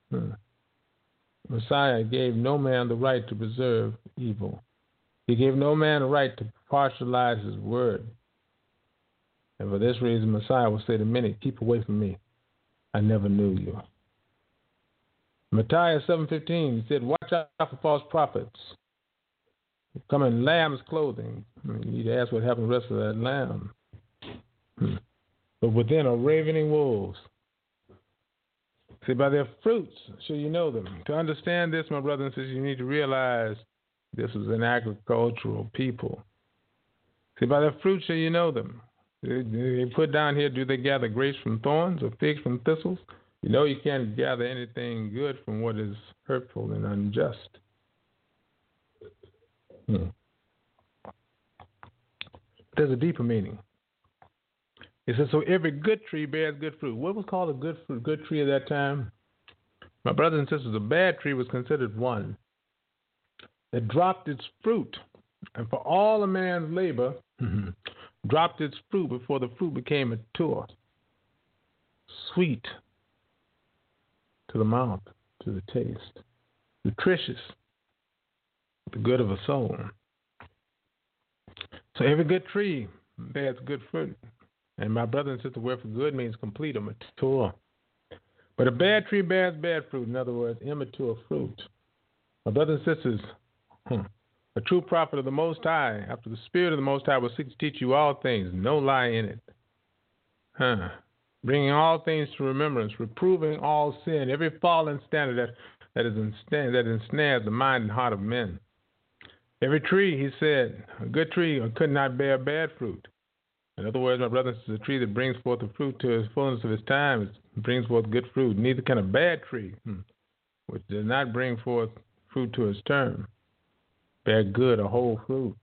Messiah gave no man the right to preserve evil. He gave no man the right to partialize his word. And for this reason, Messiah will say to many, keep away from me. I never knew you. Matthew 7:15, he said, watch out for false prophets. They come in lamb's clothing. You need to ask what happened to the rest of that lamb. But within are ravening wolves. See, by their fruits shall you know them. To understand this, my brothers and sisters, you need to realize this is an agricultural people. See, by their fruits shall you know them. They put down here, do they gather grapes from thorns or figs from thistles? You know you can't gather anything good from what is hurtful and unjust. There's a deeper meaning. It says, so every good tree bears good fruit. What was called a good tree at that time? My brothers and sisters, a bad tree was considered one that dropped its fruit, and for all a man's labor, dropped its fruit before the fruit became mature, sweet to the mouth, to the taste, nutritious, the good of a soul. So every good tree bears good fruit. And my brother and sister, word for good means complete or mature. But a bad tree bears bad fruit. In other words, immature fruit. My brothers and sisters, a true prophet of the Most High, after the Spirit of the Most High, will seek to teach you all things, no lie in it. Bringing all things to remembrance, reproving all sin, every fallen standard that ensnares the mind and heart of men. Every tree, he said, a good tree could not bear bad fruit. In other words, my brothers, is a tree that brings forth the fruit to its fullness of its time. It brings forth good fruit. Neither can a bad tree, which does not bring forth fruit to its term, bear good or whole fruit,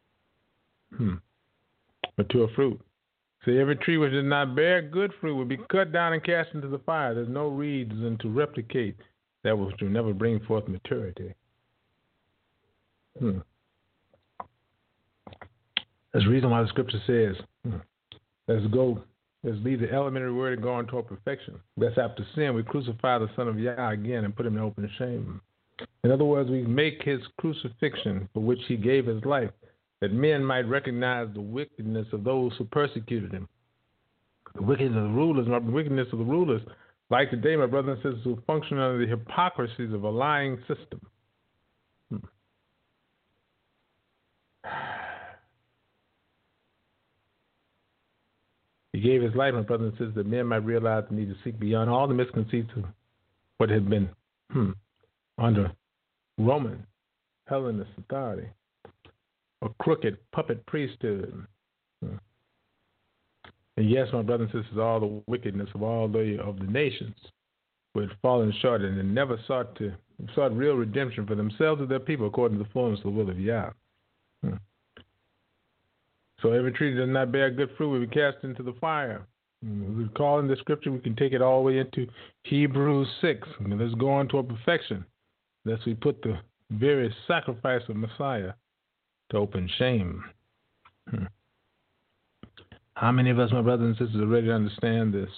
mature fruit. See, every tree which does not bear good fruit will be cut down and cast into the fire. There's no reason to replicate that which will never bring forth maturity. That's the reason why the scripture says, let's leave the elementary word and go on toward perfection. That's after sin, we crucify the Son of Yah again and put him in open shame. In other words, we make his crucifixion, for which he gave his life, that men might recognize the wickedness of those who persecuted him. The wickedness of the rulers, like today, my brothers and sisters, who function under the hypocrisies of a lying system. He gave his life, my brothers and sisters, that men might realize the need to seek beyond all the misconceits of what had been under Roman Hellenist authority, a crooked puppet priesthood. And yes, my brothers and sisters, all the wickedness of all of the nations who had fallen short and had never sought real redemption for themselves or their people according to the fullness of the will of Yah. So every tree that does not bear good fruit will be cast into the fire. We call in the scripture, we can take it all the way into Hebrews 6. Let's go on toward perfection, lest we put the very sacrifice of Messiah to open shame. How many of us, my brothers and sisters, are ready to understand this?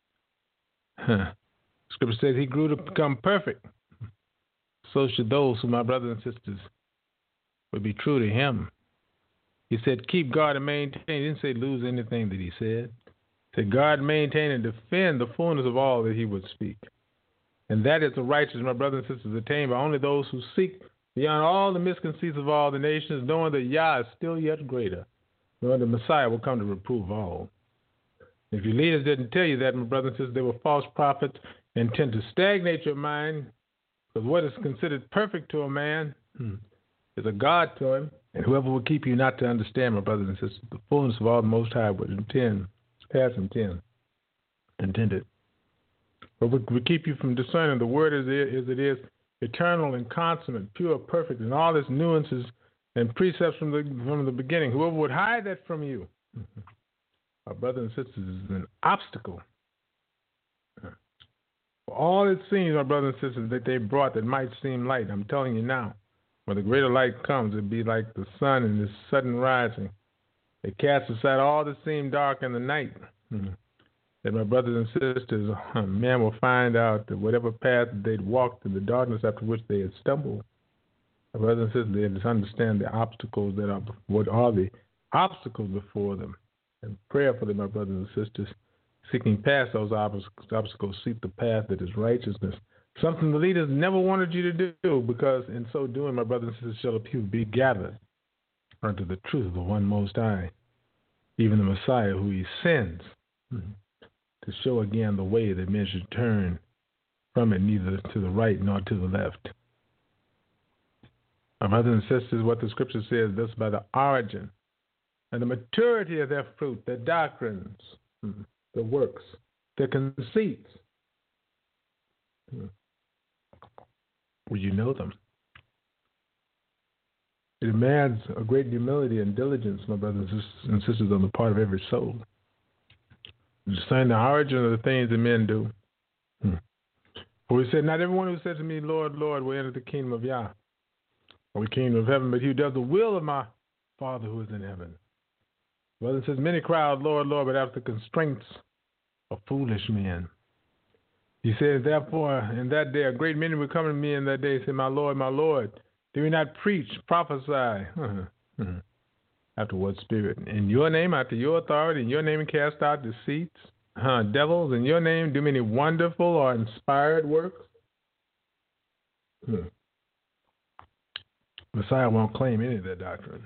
Scripture says he grew to become perfect. So should those who, my brothers and sisters, would be true to him. He said, keep, guard, and maintain. He didn't say lose anything that he said. He said, guard, maintain, and defend the fullness of all that he would speak. And that is the righteousness, my brothers and sisters, attained by only those who seek beyond all the misconceits of all the nations, knowing that Yah is still yet greater, knowing the Messiah will come to reprove all. If your leaders didn't tell you that, my brothers and sisters, they were false prophets and tend to stagnate your mind, because what is considered perfect to a man is a God to him. And whoever will keep you not to understand, my brothers and sisters, the fullness of all the Most High would intended. But we keep you from discerning the word as it is, eternal and consummate, pure, perfect, and all its nuances and precepts from the beginning. Whoever would hide that from you, my brothers and sisters, is an obstacle. For all it seems, my brothers and sisters, that they brought that might seem light, I'm telling you now, when the greater light comes, it'll be like the sun in this sudden rising. It casts aside all that seemed dark in the night. That my brothers and sisters, man will find out that whatever path they'd walked in the darkness after which they had stumbled, my brothers and sisters, they just understand the obstacles that are, what are the obstacles before them. And prayer for them, my brothers and sisters, seeking past those obstacles, seek the path that is righteousness. Something the leaders never wanted you to do, because in so doing, my brothers and sisters, shall the people be gathered unto the truth of the one Most High, even the Messiah who he sends, to show again the way that men should turn from it, neither to the right nor to the left. My brothers and sisters, what the scripture says, this by the origin and the maturity of their fruit, their doctrines, their works, their conceits. Will you know them? It demands a great humility and diligence, my brothers and sisters, on the part of every soul. Discern the origin of the things that men do. For he said, not everyone who said to me, Lord, Lord, will enter the kingdom of Yah, or the kingdom of heaven, but he who does the will of my Father who is in heaven. Brothers and sisters, many cry out, Lord, Lord, but after the constraints of foolish men. He says, therefore, in that day, a great many will come to me in that day and say, my Lord, do we not preach, prophesy? After what spirit? In your name, after your authority, in your name cast out deceits, devils, in your name do many wonderful or inspired works? Messiah won't claim any of that doctrine.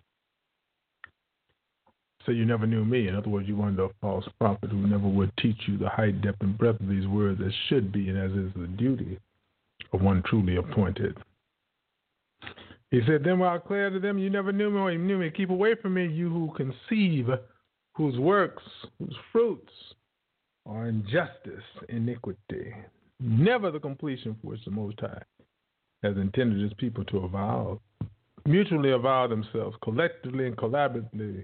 So you never knew me. In other words, you wanted a false prophet who never would teach you the height, depth, and breadth of these words as should be and as is the duty of one truly appointed. He said, then will I declare to them, you never knew me or you knew me. Keep away from me, you who conceive, whose works, whose fruits are injustice, iniquity. Never the completion for which the Most High has intended his people to avow, mutually avow themselves, collectively and cooperatively,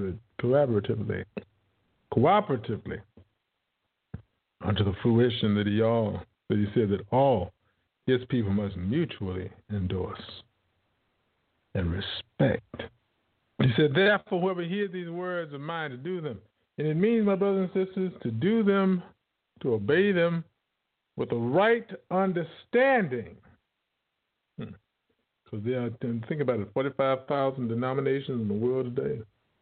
unto the fruition that he said that all his people must mutually endorse and respect. He said, therefore, whoever hears these words of mine to do them, and it means, my brothers and sisters, to do them, to obey them with the right understanding. Because there are, think about it, 45,000 denominations in the world today.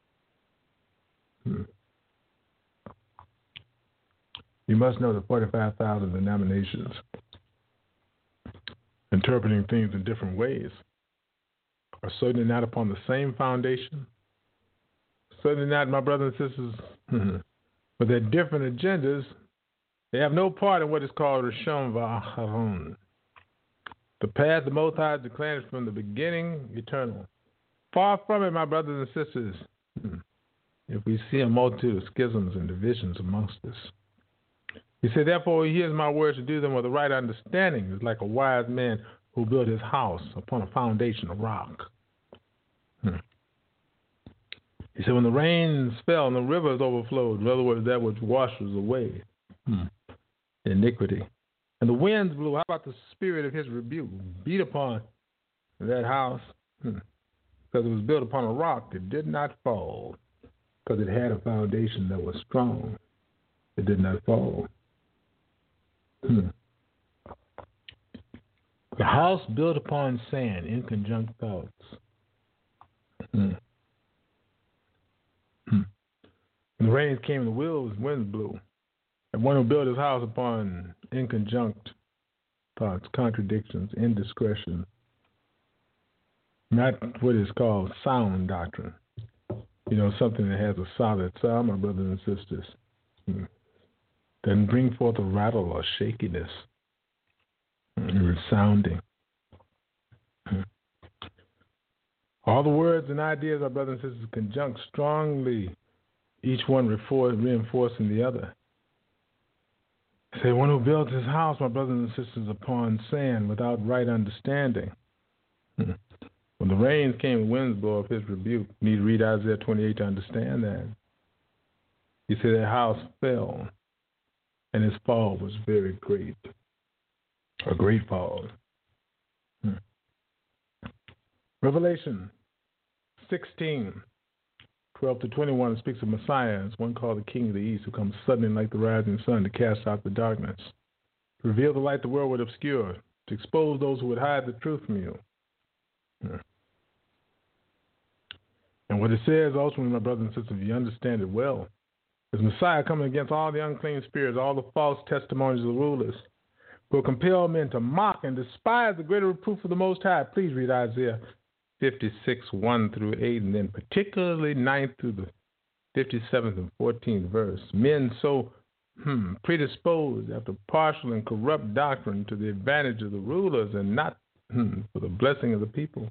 You must know that 45,000 denominations interpreting things in different ways are certainly not upon the same foundation. Certainly not, my brothers and sisters, but their different agendas. They have no part in what is called Rishon V'Acharon. The path the Most High declared from the beginning, eternal. Far from it, my brothers and sisters, if we see a multitude of schisms and divisions amongst us. He said, therefore, he hears my words to do them with the right understanding. It's like a wise man who built his house upon a foundation of rock. He said, when the rains fell and the rivers overflowed, in other words, that which washes away iniquity, and the winds blew, how about the spirit of his rebuke? Beat upon that house, because it was built upon a rock that did not fall, because it had a foundation that was strong. It did not fall. The house built upon sand, inconjunct thoughts. The rains came, the winds blew. And one who built his house upon inconjunct thoughts, contradictions, indiscretion, not what is called sound doctrine. Something that has a solid sound, my brothers and sisters. Doesn't bring forth a rattle or shakiness. Resounding. All the words and ideas, our brothers and sisters, conjunct strongly, each one reinforcing the other. Say, one who builds his house, my brothers and sisters, upon sand without right understanding. When the rains came and winds blow up his rebuke, you need to read Isaiah 28 to understand that. He said that house fell, and his fall was very great. A great fall. Revelation 16, 12 to 21 speaks of Messiah as one called the King of the East, who comes suddenly like the rising sun to cast out the darkness, to reveal the light the world would obscure, to expose those who would hide the truth from you. And what it says ultimately, my brothers and sisters, if you understand it well, is Messiah coming against all the unclean spirits, all the false testimonies of the rulers, who will compel men to mock and despise the greater reproof of the Most High. Please read Isaiah 56, 1 through 8, and then particularly 9th through the 57th and 14th verse. Men so predisposed after partial and corrupt doctrine to the advantage of the rulers and not for the blessing of the people.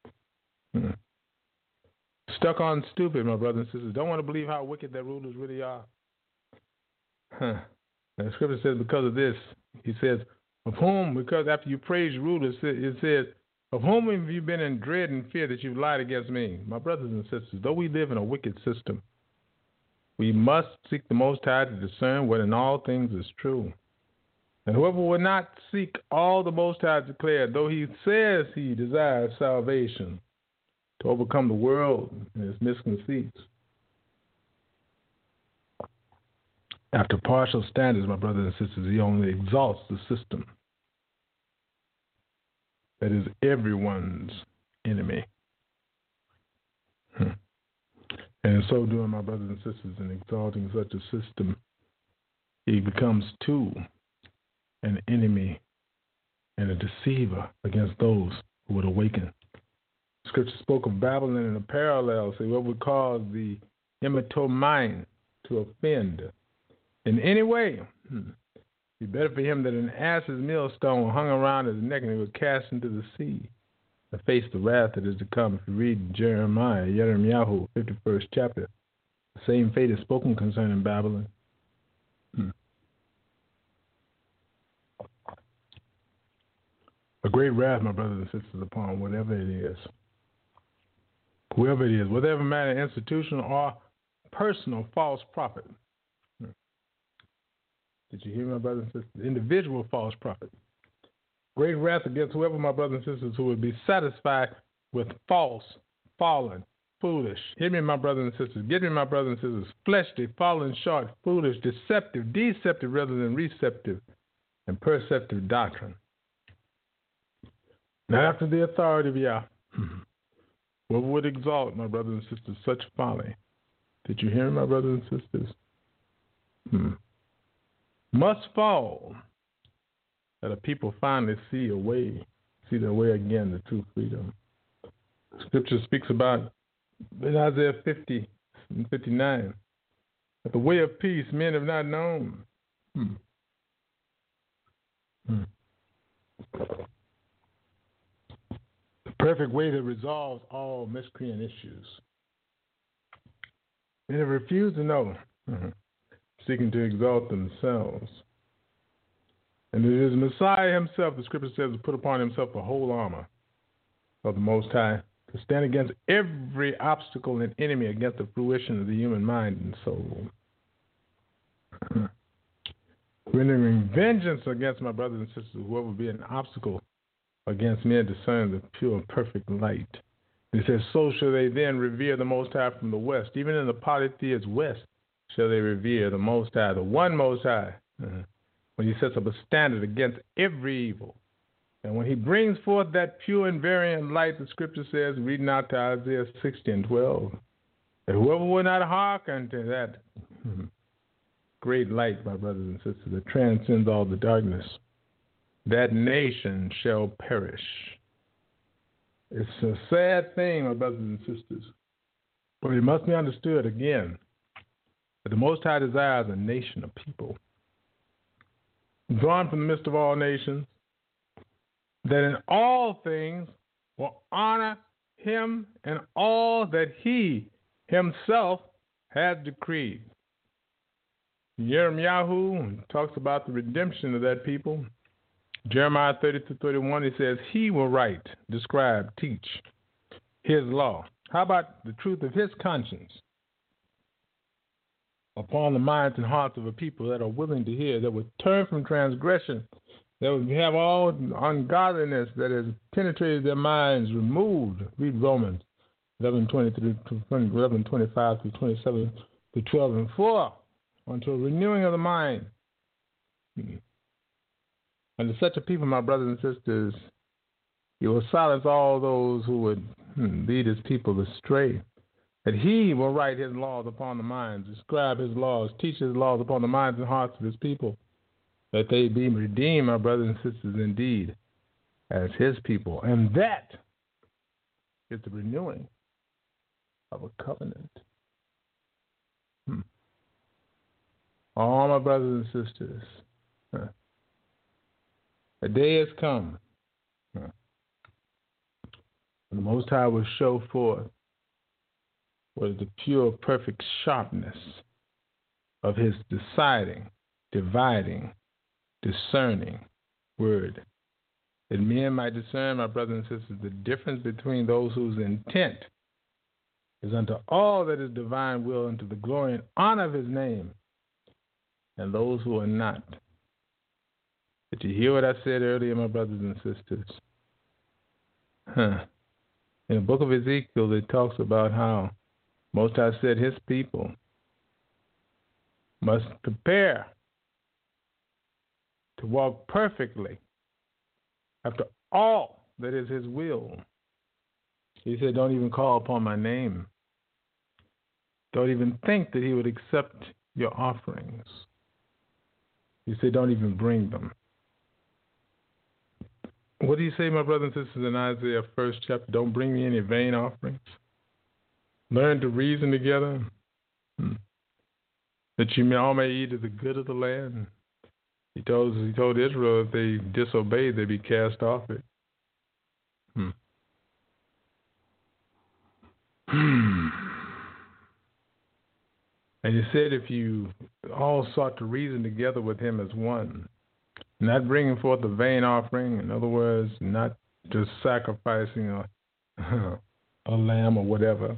Stuck on stupid, my brothers and sisters. Don't want to believe how wicked their rulers really are. And the scripture says because of this, he says, of whom, because after you praise rulers, it says, of whom have you been in dread and fear that you've lied against me? My brothers and sisters, though we live in a wicked system, we must seek the Most High to discern what in all things is true. And whoever will not seek all the Most High declared, though he says he desires salvation, to overcome the world and its misconceits. After partial standards, my brothers and sisters, he only exalts the system that is everyone's enemy. And in so doing, my brothers and sisters, in exalting such a system, he becomes too an enemy and a deceiver against those who would awaken. Scripture spoke of Babylon in a parallel, say what would cause the immature mind to offend in any way. It'd be better for him that an ass's millstone hung around his neck and he was cast into the sea to face the wrath that is to come. If you read Yirmiyahu, 51st chapter, the same fate is spoken concerning Babylon. A great wrath, my brothers and sisters, upon whatever it is. Whoever it is, whatever matter, institutional or personal false prophet. Did you hear, my brothers and sisters? Individual false prophet. Great wrath against whoever, my brothers and sisters, who would be satisfied with false, fallen, foolish. Hear me, my brothers and sisters. Get me, my brothers and sisters. Fleshly, fallen short, foolish, deceptive rather than receptive, and perceptive doctrine. Not after the authority of Yah. What would exalt, my brothers and sisters, such folly? Did you hear, my brothers and sisters? Must fall, that a people finally see their way again to true freedom. Scripture speaks about in Isaiah 50 and 59 that the way of peace men have not known. The perfect way that resolves all miscreant issues. Men have refused to know, seeking to exalt themselves. And it is Messiah himself, the scripture says, to put upon himself the whole armor of the Most High, to stand against every obstacle and enemy against the fruition of the human mind and soul. Rendering vengeance against my brothers and sisters, whoever be an obstacle against men discerning the pure and perfect light. It says, so shall they then revere the Most High from the west. Even in the polytheist west shall they revere the Most High, the one Most High, when he sets up a standard against every evil. And when he brings forth that pure and variant light, the scripture says, reading out to Isaiah 60 and 12, And whoever will not hearken to that great light, my brothers and sisters, that transcends all the darkness, that nation shall perish. It's a sad thing, my brothers and sisters, but it must be understood again that the Most High desires a nation of people drawn from the midst of all nations, that in all things will honor him and all that he himself has decreed. Jeremiah talks about the redemption of that people. Jeremiah 30-31, he says, he will write, describe, teach his law. How about the truth of his conscience upon the minds and hearts of a people that are willing to hear, that would turn from transgression, that would have all ungodliness that has penetrated their minds removed. Read Romans 11:25 through 27 to 12 and 4, unto a renewing of the mind. And to such a people, my brothers and sisters, he will silence all those who would lead his people astray. That he will write his laws upon the minds, describe his laws, teach his laws upon the minds and hearts of his people, that they be redeemed, my brothers and sisters, indeed, as his people. And that is the renewing of a covenant. All my brothers and sisters, a day has come when the Most High will show forth what is the pure, perfect sharpness of his deciding, dividing, discerning word, that men might discern, my brothers and sisters, the difference between those whose intent is unto all that is divine will, unto the glory and honor of his name, and those who are not. Did you hear what I said earlier, my brothers and sisters? In the book of Ezekiel, it talks about how Most High said his people must prepare to walk perfectly after all that is his will. He said, don't even call upon my name. Don't even think that he would accept your offerings. He said, don't even bring them. What do you say, my brothers and sisters, in Isaiah 1st chapter? Don't bring me any vain offerings. Learn to reason together, that you all may eat of the good of the land. He told Israel if they disobeyed, they'd be cast off it. And he said if you all sought to reason together with him as one, not bringing forth a vain offering, in other words, not just sacrificing a lamb or whatever,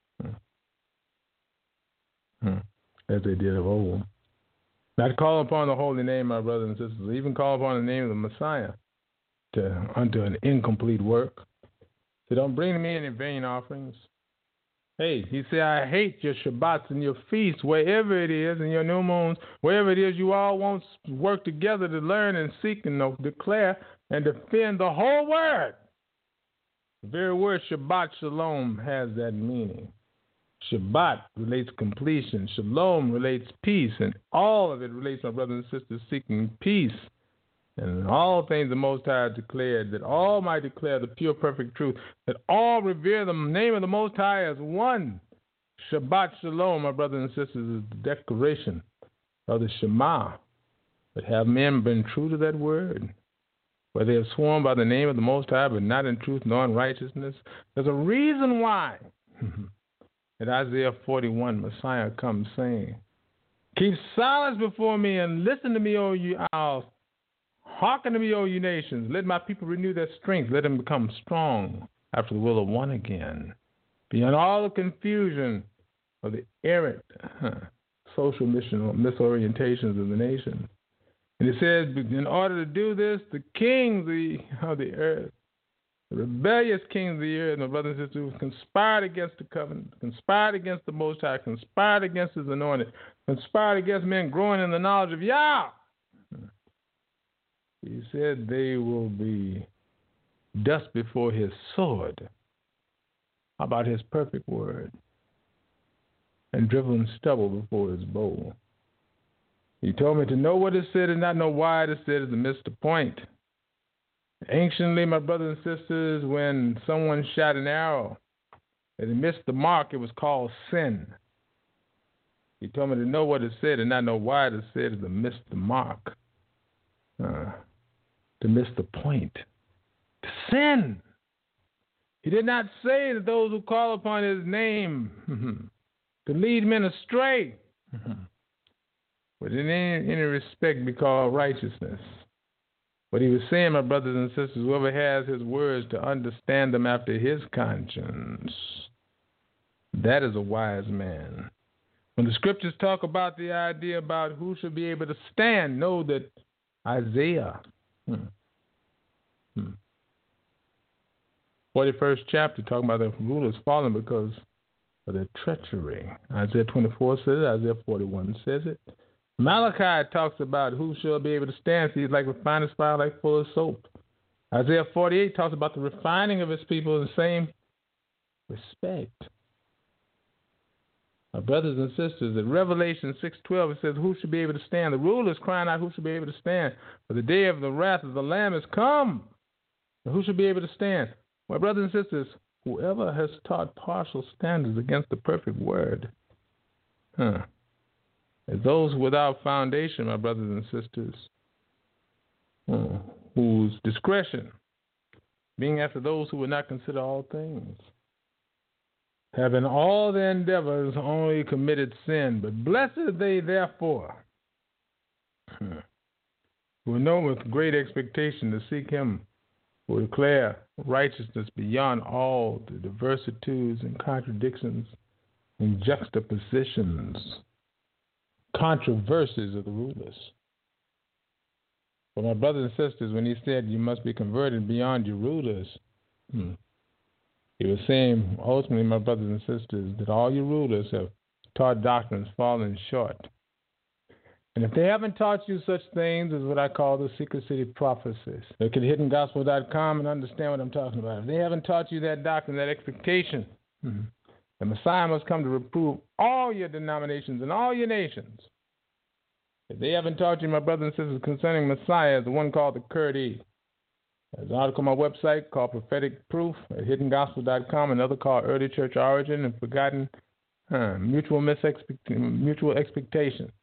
as they did of old. Not call upon the holy name, my brothers and sisters, even call upon the name of the Messiah unto an incomplete work. So don't bring to me any vain offerings. Hey, he said, I hate your Shabbats and your feasts, wherever it is, and your new moons, wherever it is, you all won't work together to learn and seek and declare and defend the whole word. The very word Shabbat Shalom has that meaning. Shabbat relates completion. Shalom relates peace. And all of it relates, my brothers and sisters, seeking peace. And in all things the Most High declared that all might declare the pure, perfect truth, that all revere the name of the Most High as one. Shabbat Shalom, my brothers and sisters, is the declaration of the Shema. But have men been true to that word? Where they have sworn by the name of the Most High, but not in truth nor in righteousness? There's a reason why. In Isaiah 41, Messiah comes saying, keep silence before me and listen to me, O you owls. Hearken to me, O you nations. Let my people renew their strength. Let them become strong after the will of one again. Beyond all the confusion of the errant social misorientations of the nation. And it says, in order to do this, the kings of the earth, the rebellious kings of the earth, my brothers and sisters, who conspired against the covenant, conspired against the Most High, conspired against his anointed, conspired against men growing in the knowledge of Yah. He said they will be dust before his sword. How about his perfect word? and driven stubble before his bow. He told me to know what is said and not know why it is said is to miss the point. Anciently, my brothers and sisters, when someone shot an arrow and it missed the mark, it was called sin. He told me to know what it said and not know why it is said is to miss the mark, to miss the point, to sin. He did not say that those who call upon his name to lead men astray, but in any respect be called righteousness. But he was saying, my brothers and sisters, whoever has his words to understand them after his conscience, that is a wise man. When the scriptures talk about the idea about who should be able to stand, know that Isaiah, 41st chapter, talking about the rulers falling because of their treachery. Isaiah 24 says it. Isaiah 41 says it. Malachi talks about who shall be able to stand. See, he's like refiner's fire, like full of soap. Isaiah 48 talks about the refining of his people in the same respect. My brothers and sisters, in Revelation 6:12, it says, who should be able to stand? The rulers crying out, who should be able to stand? For the day of the wrath of the Lamb is come. And who should be able to stand? My brothers and sisters, whoever has taught partial standards against the perfect word, as those without foundation, my brothers and sisters, whose discretion, being after those who would not consider all things, have in all their endeavors only committed sin, but blessed are they therefore, who know with great expectation to seek him, who will declare righteousness beyond all the diversities and contradictions and juxtapositions, controversies of the rulers. But my brothers and sisters, when he said you must be converted beyond your rulers, he was saying ultimately, my brothers and sisters, that all your rulers have taught doctrines falling short. And if they haven't taught you such things as what I call the secret city prophecies, look at hiddengospel.com and understand what I'm talking about. If they haven't taught you that doctrine, that expectation, the Messiah must come to reprove all your denominations and all your nations. If they haven't taught you, my brothers and sisters, concerning Messiah, the one called the Kurdi, there's an article on my website called Prophetic Proof at hiddengospel.com, another called Early Church Origin and Forgotten Mutual Expectation.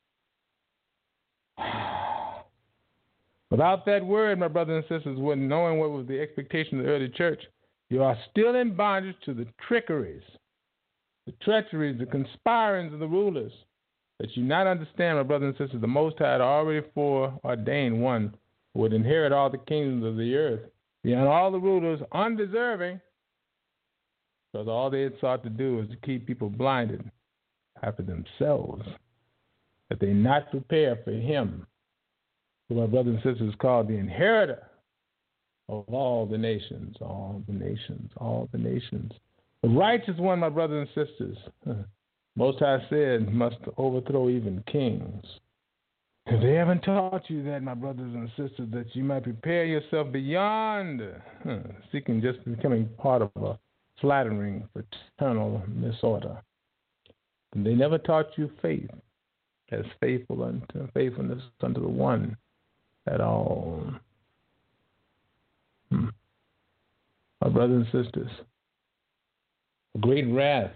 Without that word, my brothers and sisters, when knowing what was the expectation of the early church, you are still in bondage to the trickeries, the treacheries, the conspirings of the rulers, that you not understand, my brothers and sisters, the Most High had already foreordained one who would inherit all the kingdoms of the earth, beyond all the rulers undeserving, because all they had sought to do was to keep people blinded after themselves, that they not prepare for him, who my brothers and sisters called the inheritor of all the nations, all the nations, all the nations. The righteous one, my brothers and sisters, Most High said, must overthrow even kings. If they haven't taught you that, my brothers and sisters, that you might prepare yourself beyond seeking just becoming part of a flattering fraternal disorder, and they never taught you faith as faithfulness unto the one at all. My brothers and sisters, a great wrath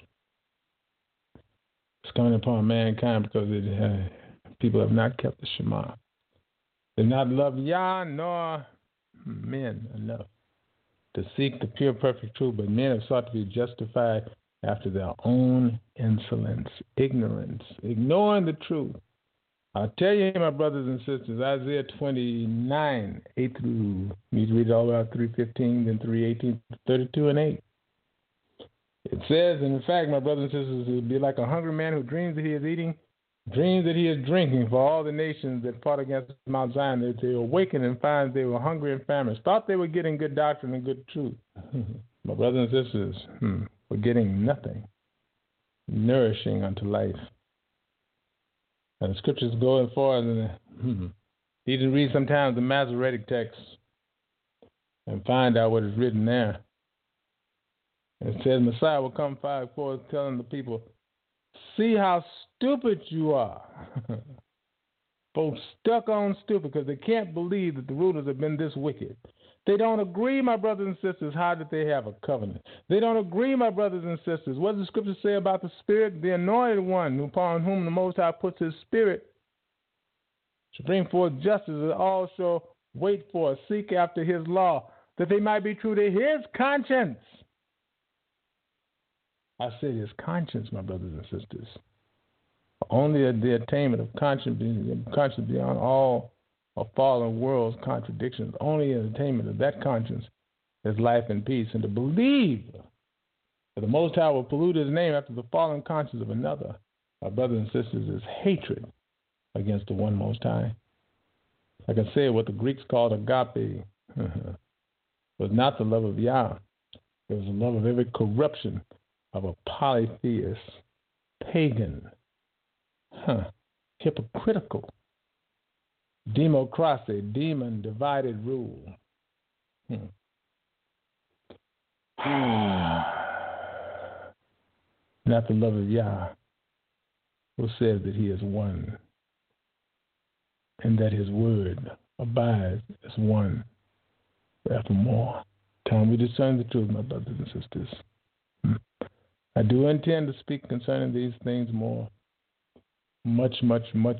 is coming upon mankind because people have not kept the Shema. They not loved Yah nor men enough to seek the pure, perfect truth, but men have sought to be justified after their own insolence, ignorance, ignoring the truth. I'll tell you, my brothers and sisters, Isaiah 29, 8 through, you need to read it all about 3:15, then 3:18, 32 and 8. It says, and in fact, my brothers and sisters, it would be like a hungry man who dreams that he is eating, dreams that he is drinking, for all the nations that fought against Mount Zion. They awakened and find they were hungry and famished, thought they were getting good doctrine and good truth. My brothers and sisters, were getting nothing, nourishing unto life. And the scriptures go as far as you can read sometimes the Masoretic text and find out what is written there. It says Messiah will come forth telling the people, see how stupid you are. Folks stuck on stupid because they can't believe that the rulers have been this wicked. They don't agree, my brothers and sisters, how did they have a covenant? They don't agree, my brothers and sisters. What does the scripture say about the Spirit? The anointed one upon whom the Most High puts his Spirit to bring forth justice, and all shall wait for, seek after his law, that they might be true to his conscience. I said his conscience, my brothers and sisters. Only the attainment of conscience beyond all a fallen world's contradictions. Only an attainment of that conscience is life and peace. And to believe that the Most High will pollute his name after the fallen conscience of another, my brothers and sisters, is hatred against the one Most High. Like I said, what the Greeks called agape was not the love of Yah. It was the love of every corruption of a polytheist, pagan, hypocritical, democracy, demon divided rule. Not the love of Yah, who says that he is one and that his word abides as one forevermore. Time we discern the truth, my brothers and sisters. I do intend to speak concerning these things more. Much more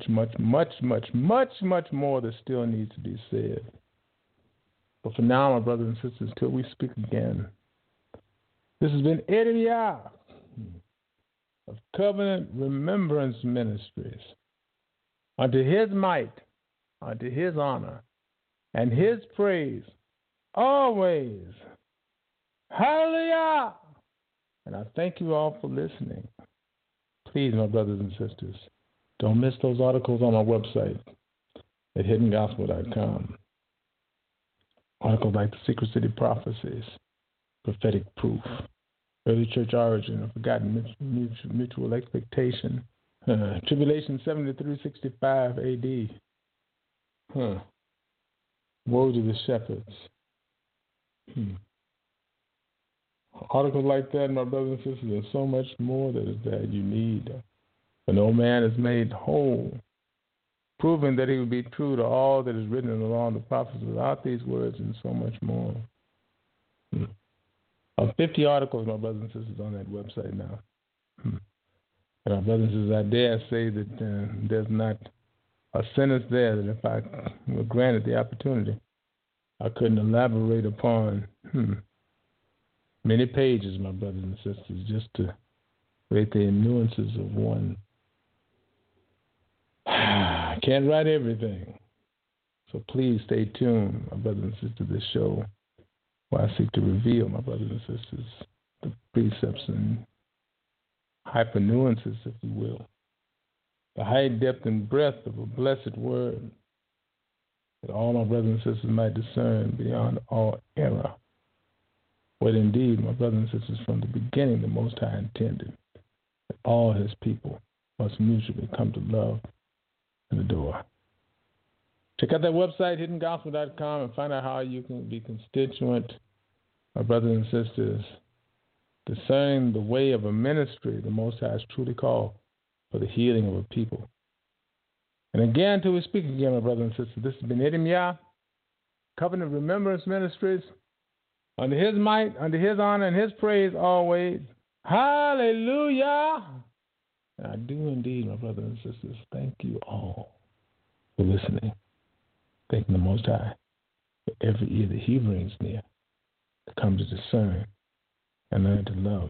that still needs to be said. But for now, my brothers and sisters, till we speak again, this has been Edim Yah of Covenant Remembrance Ministries. Unto his might, unto his honor, and his praise, always. Hallelujah! And I thank you all for listening. Please, my brothers and sisters, don't miss those articles on our website at hiddengospel.com. Articles like The Secret City Prophecies, Prophetic Proof, Early Church Origin, Forgotten Mutual Expectation, Tribulation 7365 AD, Woe to the Shepherds. Articles like that, my brothers and sisters, there's so much more that you need. For no man is made whole, proving that he will be true to all that is written in the law and the prophets without these words and so much more. 50 articles, my brothers and sisters, on that website now. And my brothers and sisters, I dare say that there's not a sentence there that if I were granted the opportunity, I couldn't elaborate upon many pages, my brothers and sisters, just to rate the nuances of one. I can't write everything. So please stay tuned, my brothers and sisters, to this show where I seek to reveal, my brothers and sisters, the precepts and hyper nuances, if you will, the height, depth, and breadth of a blessed word that all my brothers and sisters might discern beyond all error. What indeed, my brothers and sisters, from the beginning the Most High intended that all his people must mutually come to love and adore. Check out that website, hiddengospel.com, and find out how you can be constituent, my brothers and sisters, discerning the way of a ministry the Most High is truly called for the healing of a people. And again, till we speak again, my brothers and sisters, this has been Edim Yah, Covenant Remembrance Ministries. Under his might, under his honor, and his praise always. Hallelujah! And I do indeed, my brothers and sisters, thank you all for listening. Thanking the Most High for every ear that he brings near to come to discern and learn to love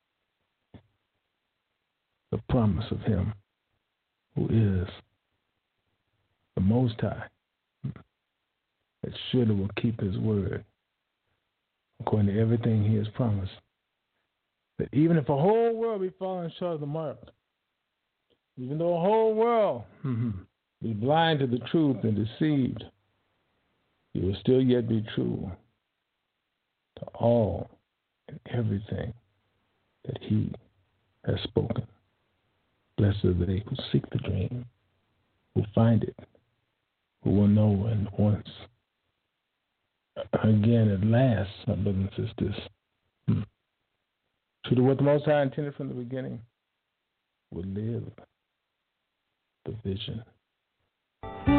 the promise of him who is the Most High, that surely will keep his word according to everything he has promised. That even if the whole world be falling short of the mark, even though the whole world be blind to the truth and deceived, he will still yet be true to all and everything that he has spoken. Blessed are they who seek the dream, who find it, who will know and once again at last, my brothers and sisters, true to what the Most High intended from the beginning, would live the vision.